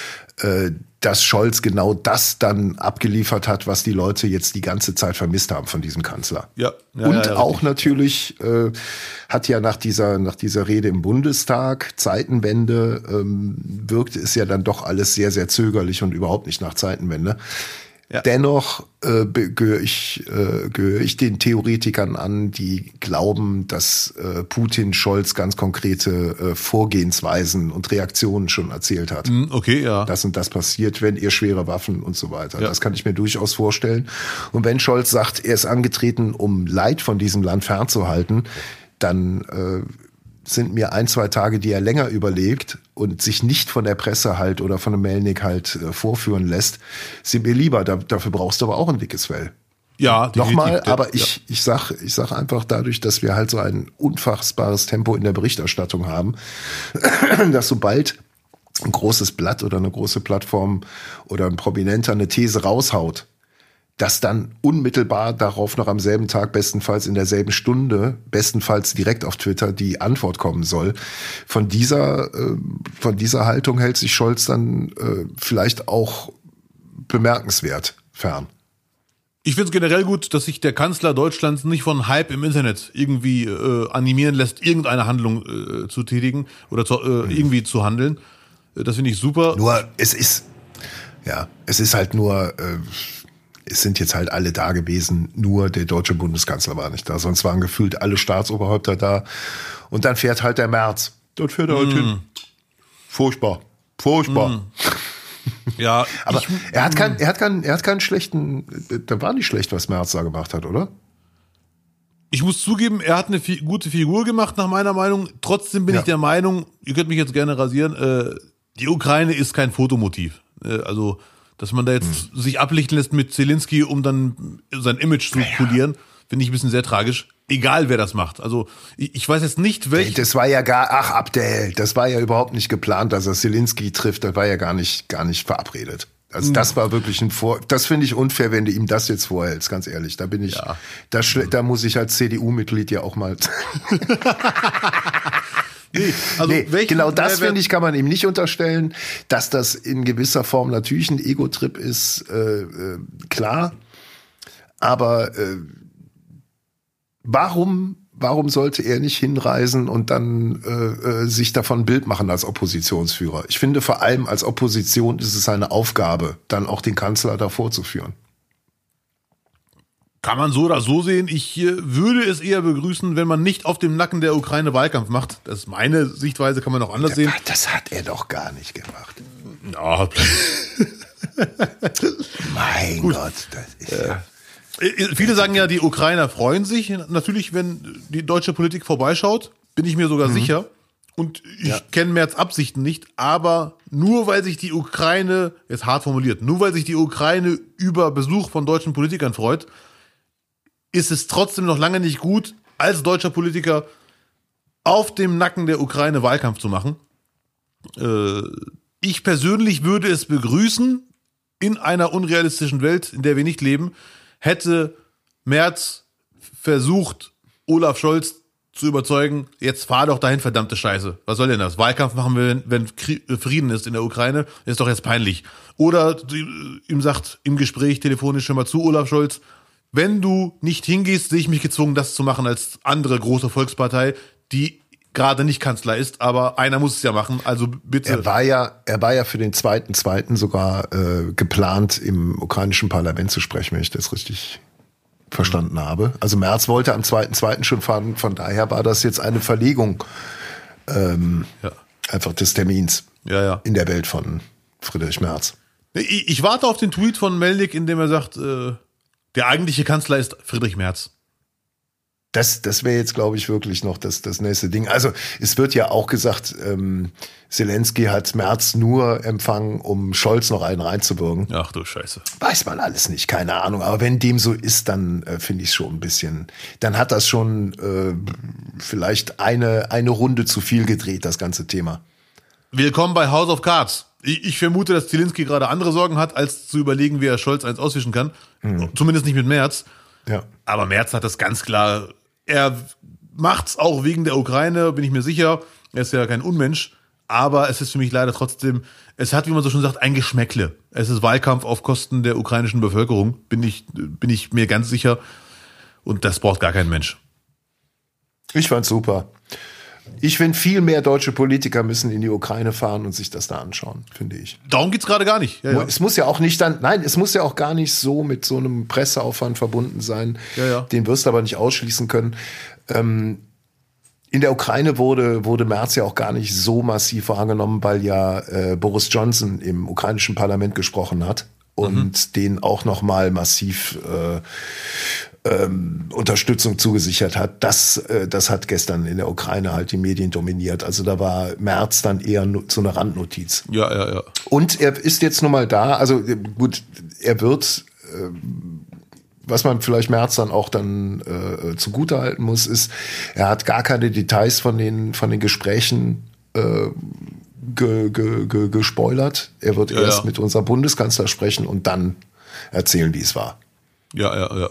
S2: dass Scholz genau das dann abgeliefert hat, was die Leute jetzt die ganze Zeit vermisst haben von diesem Kanzler.
S1: Ja,
S2: und auch natürlich hat ja nach dieser Rede im Bundestag, Zeitenwende, wirkte es ja dann doch alles sehr, sehr zögerlich und überhaupt nicht nach Zeitenwende. Ja. Dennoch gehöre ich den Theoretikern an, die glauben, dass Putin Scholz ganz konkrete Vorgehensweisen und Reaktionen schon erzählt hat.
S1: Okay, ja.
S2: Das und das passiert, wenn ihr schwere Waffen und so weiter. Ja. Das kann ich mir durchaus vorstellen. Und wenn Scholz sagt, er ist angetreten, um Leid von diesem Land fernzuhalten, dann sind mir 1-2 Tage, die er länger überlegt und sich nicht von der Presse halt oder von dem Melnick halt vorführen lässt, sind mir lieber. Dafür brauchst du aber auch ein dickes Fell.
S1: Ja,
S2: nochmal, aber ich sag einfach dadurch, dass wir halt so ein unfassbares Tempo in der Berichterstattung haben, dass sobald ein großes Blatt oder eine große Plattform oder ein Prominenter eine These raushaut, dass dann unmittelbar darauf noch am selben Tag, bestenfalls in derselben Stunde, bestenfalls direkt auf Twitter die Antwort kommen soll. Von dieser Haltung hält sich Scholz dann vielleicht auch bemerkenswert fern.
S1: Ich finde es generell gut, dass sich der Kanzler Deutschlands nicht von Hype im Internet irgendwie animieren lässt, irgendeine Handlung zu tätigen oder irgendwie zu handeln. Das finde ich super.
S2: Nur, es ist halt nur... Es sind jetzt halt alle da gewesen, nur der deutsche Bundeskanzler war nicht da. Sonst waren gefühlt alle Staatsoberhäupter da. Und dann fährt halt der Merz. Dort fährt er halt hin. Furchtbar.
S1: Ja,
S2: aber er hat keinen schlechten, da war nicht schlecht, was Merz da gemacht hat, oder?
S1: Ich muss zugeben, er hat eine gute Figur gemacht, nach meiner Meinung. Trotzdem bin ich der Meinung, ihr könnt mich jetzt gerne rasieren, die Ukraine ist kein Fotomotiv. Also, dass man da jetzt sich ablichten lässt mit Zelensky, um dann sein Image zu polieren, finde ich ein bisschen sehr tragisch. Egal, wer das macht. Also, ich weiß jetzt nicht, welche...
S2: Das war ja Abdel, das war ja überhaupt nicht geplant, dass er Zelensky trifft. Das war ja gar nicht verabredet. Also, das war wirklich das finde ich unfair, wenn du ihm das jetzt vorhältst, ganz ehrlich. Da bin ich, da muss ich als CDU-Mitglied ja auch mal... Genau das, finde ich, kann man ihm nicht unterstellen. Dass das in gewisser Form natürlich ein Ego-Trip ist, klar. Aber warum sollte er nicht hinreisen und dann sich davon ein Bild machen als Oppositionsführer? Ich finde, vor allem als Opposition ist es eine Aufgabe, dann auch den Kanzler davor zu führen.
S1: Kann man so oder so sehen. Ich würde es eher begrüßen, wenn man nicht auf dem Nacken der Ukraine Wahlkampf macht. Das ist meine Sichtweise, kann man auch anders sehen.
S2: Das hat er doch gar nicht gemacht.
S1: Ja.
S2: Mein Gott, das ist ja...
S1: Viele sagen ja, die Ukrainer freuen sich natürlich, wenn die deutsche Politik vorbeischaut. Bin ich mir sogar sicher. Und ich kenne Merz Absichten nicht, aber nur weil sich die Ukraine, jetzt hart formuliert, nur weil sich die Ukraine über Besuch von deutschen Politikern freut, ist es trotzdem noch lange nicht gut, als deutscher Politiker auf dem Nacken der Ukraine Wahlkampf zu machen. Ich persönlich würde es begrüßen, in einer unrealistischen Welt, in der wir nicht leben, hätte Merz versucht, Olaf Scholz zu überzeugen, jetzt fahr doch dahin, verdammte Scheiße. Was soll denn das? Wahlkampf machen wir, wenn Frieden ist in der Ukraine, ist doch jetzt peinlich. Oder ihm sagt im Gespräch telefonisch schon mal zu, Olaf Scholz, wenn du nicht hingehst, sehe ich mich gezwungen, das zu machen als andere große Volkspartei, die gerade nicht Kanzler ist, aber einer muss es ja machen, also bitte.
S2: Er war ja für den 2.2. sogar geplant, im ukrainischen Parlament zu sprechen, wenn ich das richtig verstanden habe. Also Merz wollte am 2.2. schon fahren, von daher war das jetzt eine Verlegung einfach des Termins in der Welt von Friedrich Merz.
S1: Ich warte auf den Tweet von Melnik, in dem er sagt, der eigentliche Kanzler ist Friedrich Merz.
S2: Das wäre jetzt, glaube ich, wirklich noch das nächste Ding. Also es wird ja auch gesagt, Zelensky hat Merz nur empfangen, um Scholz noch einen reinzubürgen.
S1: Ach du Scheiße.
S2: Weiß man alles nicht, keine Ahnung. Aber wenn dem so ist, dann finde ich es schon ein bisschen, dann hat das schon vielleicht eine Runde zu viel gedreht, das ganze Thema.
S1: Willkommen bei House of Cards. Ich vermute, dass Zelensky gerade andere Sorgen hat, als zu überlegen, wie er Scholz eins auswischen kann. Zumindest nicht mit Merz.
S2: Ja.
S1: Aber Merz hat das ganz klar. Er macht's auch wegen der Ukraine, bin ich mir sicher. Er ist ja kein Unmensch. Aber es ist für mich leider trotzdem, es hat, wie man so schon sagt, ein Geschmäckle. Es ist Wahlkampf auf Kosten der ukrainischen Bevölkerung, bin ich mir ganz sicher. Und das braucht gar kein Mensch.
S2: Ich fand's super. Ich finde, viel mehr deutsche Politiker müssen in die Ukraine fahren und sich das da anschauen, finde ich.
S1: Darum geht's gerade gar nicht. Ja.
S2: Es muss ja auch nicht es muss ja auch gar nicht so mit so einem Presseaufwand verbunden sein.
S1: Ja.
S2: Den wirst du aber nicht ausschließen können. In der Ukraine wurde Merz ja auch gar nicht so massiv wahrgenommen, weil ja Boris Johnson im ukrainischen Parlament gesprochen hat und den auch noch mal massiv Unterstützung zugesichert hat. Das hat gestern in der Ukraine halt die Medien dominiert. Also da war Merz dann eher so eine Randnotiz.
S1: Ja.
S2: Und er ist jetzt nun mal da. Also gut, er wird, was man vielleicht Merz dann auch dann zugutehalten muss, ist, er hat gar keine Details von den Gesprächen gespoilert. Er wird erst mit unserem Bundeskanzler sprechen und dann erzählen, wie es war.
S1: Ja.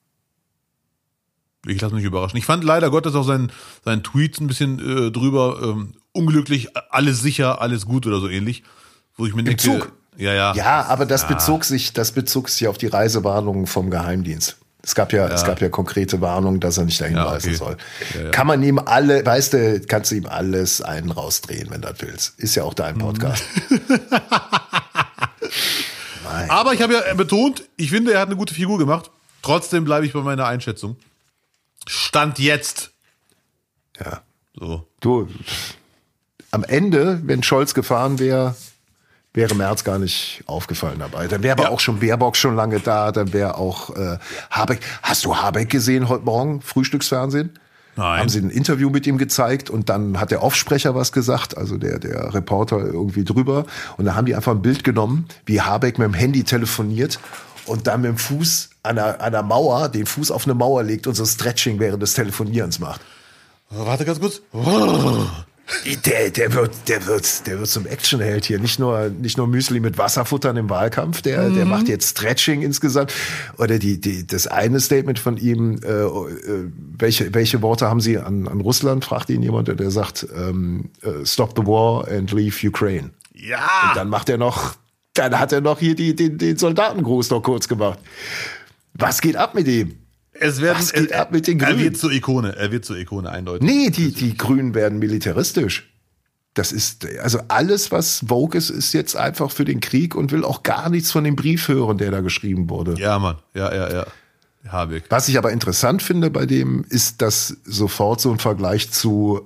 S1: Ich lasse mich überraschen. Ich fand leider Gottes auch seinen Tweet ein bisschen drüber unglücklich, alles sicher, alles gut oder so ähnlich. Wo ich mir denke,
S2: Zug.
S1: Ja,
S2: aber das bezog sich auf die Reisewarnungen vom Geheimdienst. Es gab ja konkrete Warnungen, dass er nicht dahin reisen soll. Ja. Kann man ihm kannst du ihm alles einen rausdrehen, wenn du das willst. Ist ja auch dein Podcast.
S1: Aber ich habe ja betont, ich finde, er hat eine gute Figur gemacht. Trotzdem bleibe ich bei meiner Einschätzung. Stand jetzt.
S2: Ja.
S1: So.
S2: Du, am Ende, wenn Scholz gefahren wäre Merz gar nicht aufgefallen dabei. Dann wäre aber auch schon Baerbock schon lange da, dann wäre auch Habeck. Hast du Habeck gesehen heute Morgen, Frühstücksfernsehen?
S1: Nein.
S2: Haben sie ein Interview mit ihm gezeigt und dann hat der Offsprecher was gesagt, also der Reporter irgendwie drüber. Und da haben die einfach ein Bild genommen, wie Habeck mit dem Handy telefoniert und dann mit dem Fuß an einer Mauer, den Fuß auf eine Mauer legt und so Stretching während des Telefonierens macht.
S1: Warte ganz kurz.
S2: Der wird zum Actionheld hier. Nicht nur Müsli mit Wasser futtern im Wahlkampf. Der macht jetzt Stretching insgesamt. Oder das eine Statement von ihm, welche Worte haben Sie an Russland? Fragt ihn jemand, der sagt, stop the war and leave Ukraine.
S1: Ja.
S2: Und dann hat er noch hier den Soldatengruß noch kurz gemacht. Was geht ab mit ihm?
S1: Was
S2: geht ab mit den Grünen?
S1: Er wird zur Ikone, eindeutig.
S2: Nee, die Grünen werden militaristisch. Das ist, also alles, was Vogue ist jetzt einfach für den Krieg und will auch gar nichts von dem Brief hören, der da geschrieben wurde.
S1: Ja, Mann. Ja. Habeck.
S2: Was ich aber interessant finde bei dem, ist, dass sofort so ein Vergleich zu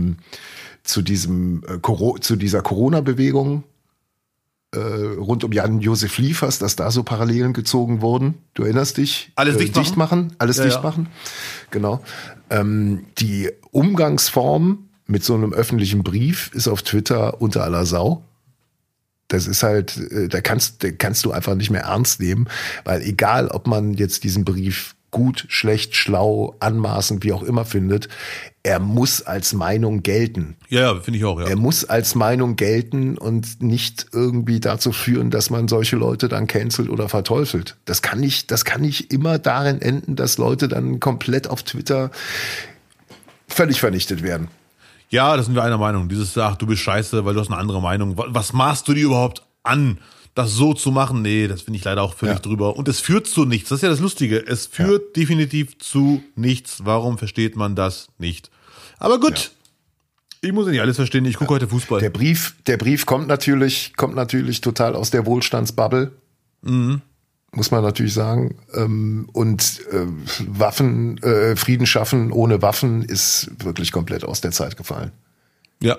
S2: dieser Corona-Bewegung rund um Jan-Josef Liefers, dass da so Parallelen gezogen wurden. Du erinnerst dich?
S1: Alles dicht machen.
S2: Alles dicht machen. Genau. Die Umgangsform mit so einem öffentlichen Brief ist auf Twitter unter aller Sau. Das ist halt, da kannst du einfach nicht mehr ernst nehmen, weil egal, ob man jetzt diesen Brief gut, schlecht, schlau, anmaßend, wie auch immer findet, er muss als Meinung gelten.
S1: Ja, finde ich auch, ja.
S2: Er muss als Meinung gelten und nicht irgendwie dazu führen, dass man solche Leute dann cancelt oder verteufelt. Das kann nicht immer darin enden, dass Leute dann komplett auf Twitter völlig vernichtet werden.
S1: Ja, das sind wir einer Meinung. Dieses, ach, du bist scheiße, weil du hast eine andere Meinung. Was maßt du dir überhaupt an, das so zu machen? Nee, das finde ich leider auch völlig drüber. Und es führt zu nichts. Das ist ja das Lustige. Es führt definitiv zu nichts. Warum versteht man das nicht? Aber gut. Ja. Ich muss ja nicht alles verstehen. Ich gucke heute Fußball.
S2: Der Brief kommt natürlich total aus der Wohlstandsbubble. Mhm. Muss man natürlich sagen. Und Waffen, Frieden schaffen ohne Waffen ist wirklich komplett aus der Zeit gefallen.
S1: Ja.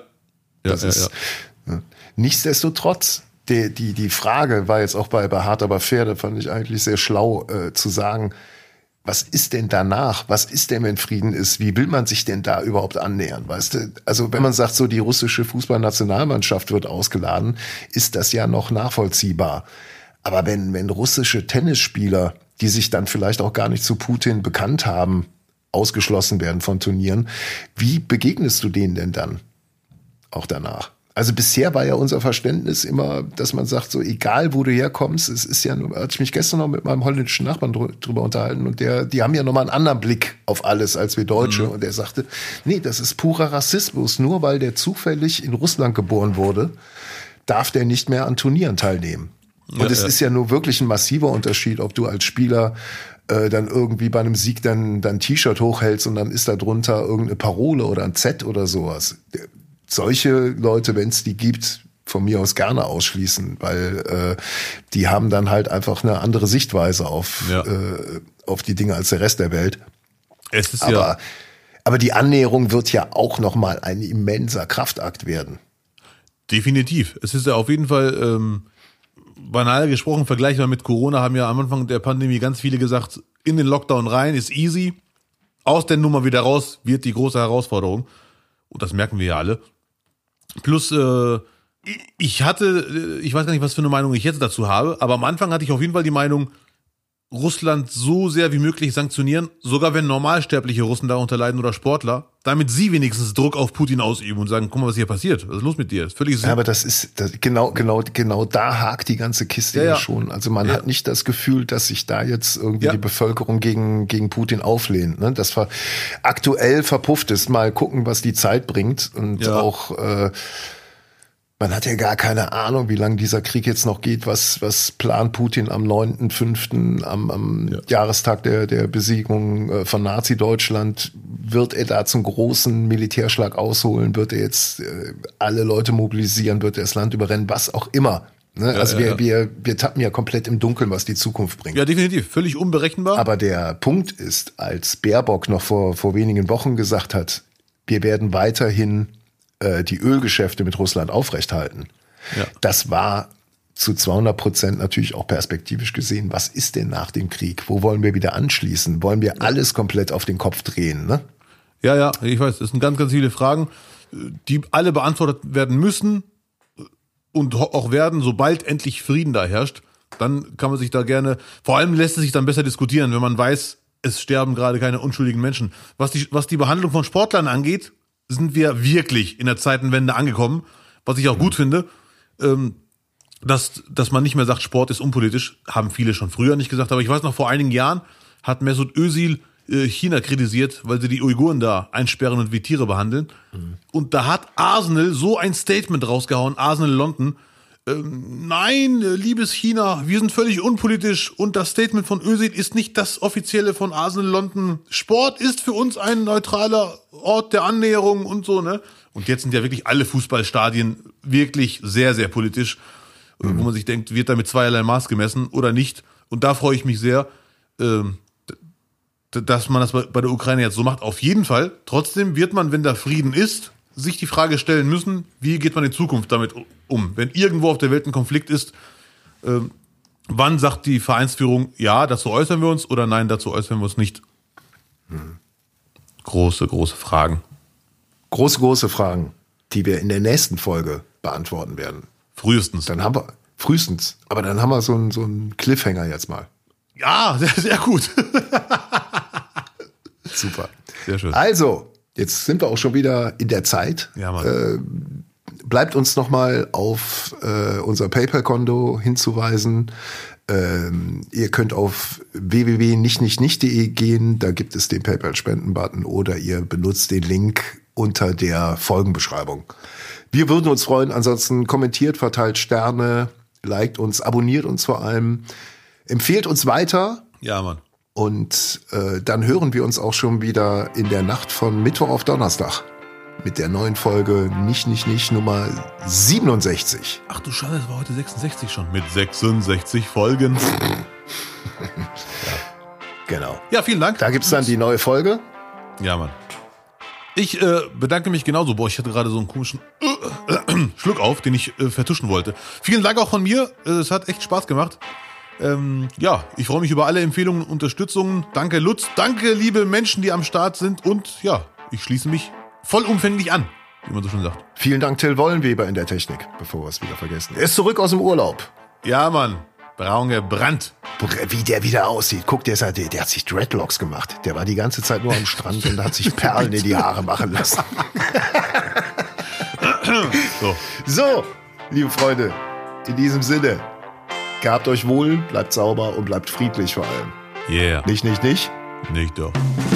S2: Nichtsdestotrotz, die Frage war jetzt auch bei Hart aber fair, da fand ich eigentlich sehr schlau zu sagen, was ist denn danach? Was ist denn, wenn Frieden ist? Wie will man sich denn da überhaupt annähern? Weißt du? Also wenn man sagt, so die russische Fußballnationalmannschaft wird ausgeladen, ist das ja noch nachvollziehbar. Aber wenn russische Tennisspieler, die sich dann vielleicht auch gar nicht zu Putin bekannt haben, ausgeschlossen werden von Turnieren, wie begegnest du denen denn dann auch danach? Also bisher war ja unser Verständnis immer, dass man sagt, so egal wo du herkommst, es ist ja, hatte ich mich gestern noch mit meinem holländischen Nachbarn drüber unterhalten und die haben ja nochmal einen anderen Blick auf alles als wir Deutsche und er sagte, nee, das ist purer Rassismus, nur weil der zufällig in Russland geboren wurde, darf der nicht mehr an Turnieren teilnehmen. Und es ist ja nur wirklich ein massiver Unterschied, ob du als Spieler dann irgendwie bei einem Sieg dann dein T-Shirt hochhältst und dann ist da drunter irgendeine Parole oder ein Z oder sowas. Solche Leute, wenn es die gibt, von mir aus gerne ausschließen, weil die haben dann halt einfach eine andere Sichtweise auf die Dinge als der Rest der Welt.
S1: Es ist
S2: aber die Annäherung wird ja auch nochmal ein immenser Kraftakt werden.
S1: Definitiv. Es ist ja auf jeden Fall banal gesprochen, vergleichbar mit Corona, haben ja am Anfang der Pandemie ganz viele gesagt, in den Lockdown rein ist easy, aus der Nummer wieder raus wird die große Herausforderung. Und das merken wir ja alle. Plus, ich weiß gar nicht, was für eine Meinung ich jetzt dazu habe, aber am Anfang hatte ich auf jeden Fall die Meinung, Russland so sehr wie möglich sanktionieren, sogar wenn normalsterbliche Russen darunter leiden oder Sportler, damit sie wenigstens Druck auf Putin ausüben und sagen, guck mal, was hier passiert, was ist los mit dir? Das ist völlig
S2: aber genau da hakt die ganze Kiste ja schon. Also man hat nicht das Gefühl, dass sich da jetzt irgendwie die Bevölkerung gegen Putin auflehnt. Ne? Das aktuell verpufft ist. Mal gucken, was die Zeit bringt und auch man hat ja gar keine Ahnung, wie lange dieser Krieg jetzt noch geht. Was plant Putin am 9.5., am Jahrestag der Besiegung von Nazi-Deutschland? Wird er da zum großen Militärschlag ausholen? Wird er jetzt alle Leute mobilisieren? Wird er das Land überrennen? Was auch immer. Ne? Also wir tappen ja komplett im Dunkeln, was die Zukunft bringt.
S1: Ja, definitiv. Völlig unberechenbar.
S2: Aber der Punkt ist, als Baerbock noch vor wenigen Wochen gesagt hat, wir werden weiterhin die Ölgeschäfte mit Russland aufrechthalten. Ja. Das war zu 200% natürlich auch perspektivisch gesehen. Was ist denn nach dem Krieg? Wo wollen wir wieder anschließen? Wollen wir alles komplett auf den Kopf drehen? Ne?
S1: Ja, ich weiß, das sind ganz, ganz viele Fragen, die alle beantwortet werden müssen und auch werden, sobald endlich Frieden da herrscht. Dann kann man sich da gerne, vor allem lässt es sich dann besser diskutieren, wenn man weiß, es sterben gerade keine unschuldigen Menschen. Was die Behandlung von Sportlern angeht, sind wir wirklich in der Zeitenwende angekommen, was ich auch gut finde, dass man nicht mehr sagt, Sport ist unpolitisch, haben viele schon früher nicht gesagt, aber ich weiß noch, vor einigen Jahren hat Mesut Özil China kritisiert, weil sie die Uiguren da einsperren und wie Tiere behandeln. Und da hat Arsenal so ein Statement rausgehauen, Arsenal London, nein, liebes China, wir sind völlig unpolitisch und das Statement von Özil ist nicht das offizielle von Arsenal London. Sport ist für uns ein neutraler Ort der Annäherung und so, ne? Und jetzt sind ja wirklich alle Fußballstadien wirklich sehr, sehr politisch, wo man sich denkt, wird da mit zweierlei Maß gemessen oder nicht? Und da freue ich mich sehr, dass man das bei der Ukraine jetzt so macht. Auf jeden Fall. Trotzdem wird man, wenn da Frieden ist, sich die Frage stellen müssen, wie geht man in Zukunft damit um? Wenn irgendwo auf der Welt ein Konflikt ist, wann sagt die Vereinsführung, ja, dazu äußern wir uns oder nein, dazu äußern wir uns nicht? Große, große Fragen.
S2: Große, große Fragen, die wir in der nächsten Folge beantworten werden.
S1: Frühestens.
S2: Dann haben wir, frühestens, aber dann haben wir so einen Cliffhanger jetzt mal.
S1: Ja, sehr, sehr gut.
S2: Super.
S1: Sehr schön.
S2: Also, jetzt sind wir auch schon wieder in der Zeit.
S1: Ja, Mann.
S2: Bleibt uns nochmal auf unser PayPal-Konto hinzuweisen. Ihr könnt auf www.nichtnichtnicht.de gehen, da gibt es den PayPal-Spenden-Button oder ihr benutzt den Link unter der Folgenbeschreibung. Wir würden uns freuen, ansonsten kommentiert, verteilt Sterne, liked uns, abonniert uns vor allem, empfehlt uns weiter.
S1: Ja, Mann.
S2: Und dann hören wir uns auch schon wieder in der Nacht von Mittwoch auf Donnerstag mit der neuen Folge Nicht Nummer 67.
S1: Ach du Scheiße, das war heute 66 schon. Mit 66 Folgen.
S2: Ja. Genau.
S1: Ja, vielen Dank.
S2: Da gibt's dann die neue Folge.
S1: Ja, Mann. Ich bedanke mich genauso. Boah, ich hatte gerade so einen komischen Schluck auf, den ich vertuschen wollte. Vielen Dank auch von mir. Es hat echt Spaß gemacht. Ja, ich freue mich über alle Empfehlungen und Unterstützungen. Danke, Lutz. Danke, liebe Menschen, die am Start sind. Und ja, ich schließe mich vollumfänglich an, wie man so schon sagt.
S2: Vielen Dank, Till Wollenweber in der Technik, bevor wir es wieder vergessen. Er ist zurück aus dem Urlaub.
S1: Ja, Mann. Braun gebrannt.
S2: Wie der wieder aussieht. Guck, der hat sich Dreadlocks gemacht. Der war die ganze Zeit nur am Strand und hat sich Perlen in die Haare machen lassen. So, liebe Freunde, in diesem Sinne, gehabt euch wohl, bleibt sauber und bleibt friedlich vor allem.
S1: Yeah.
S2: Nicht.
S1: Nicht doch.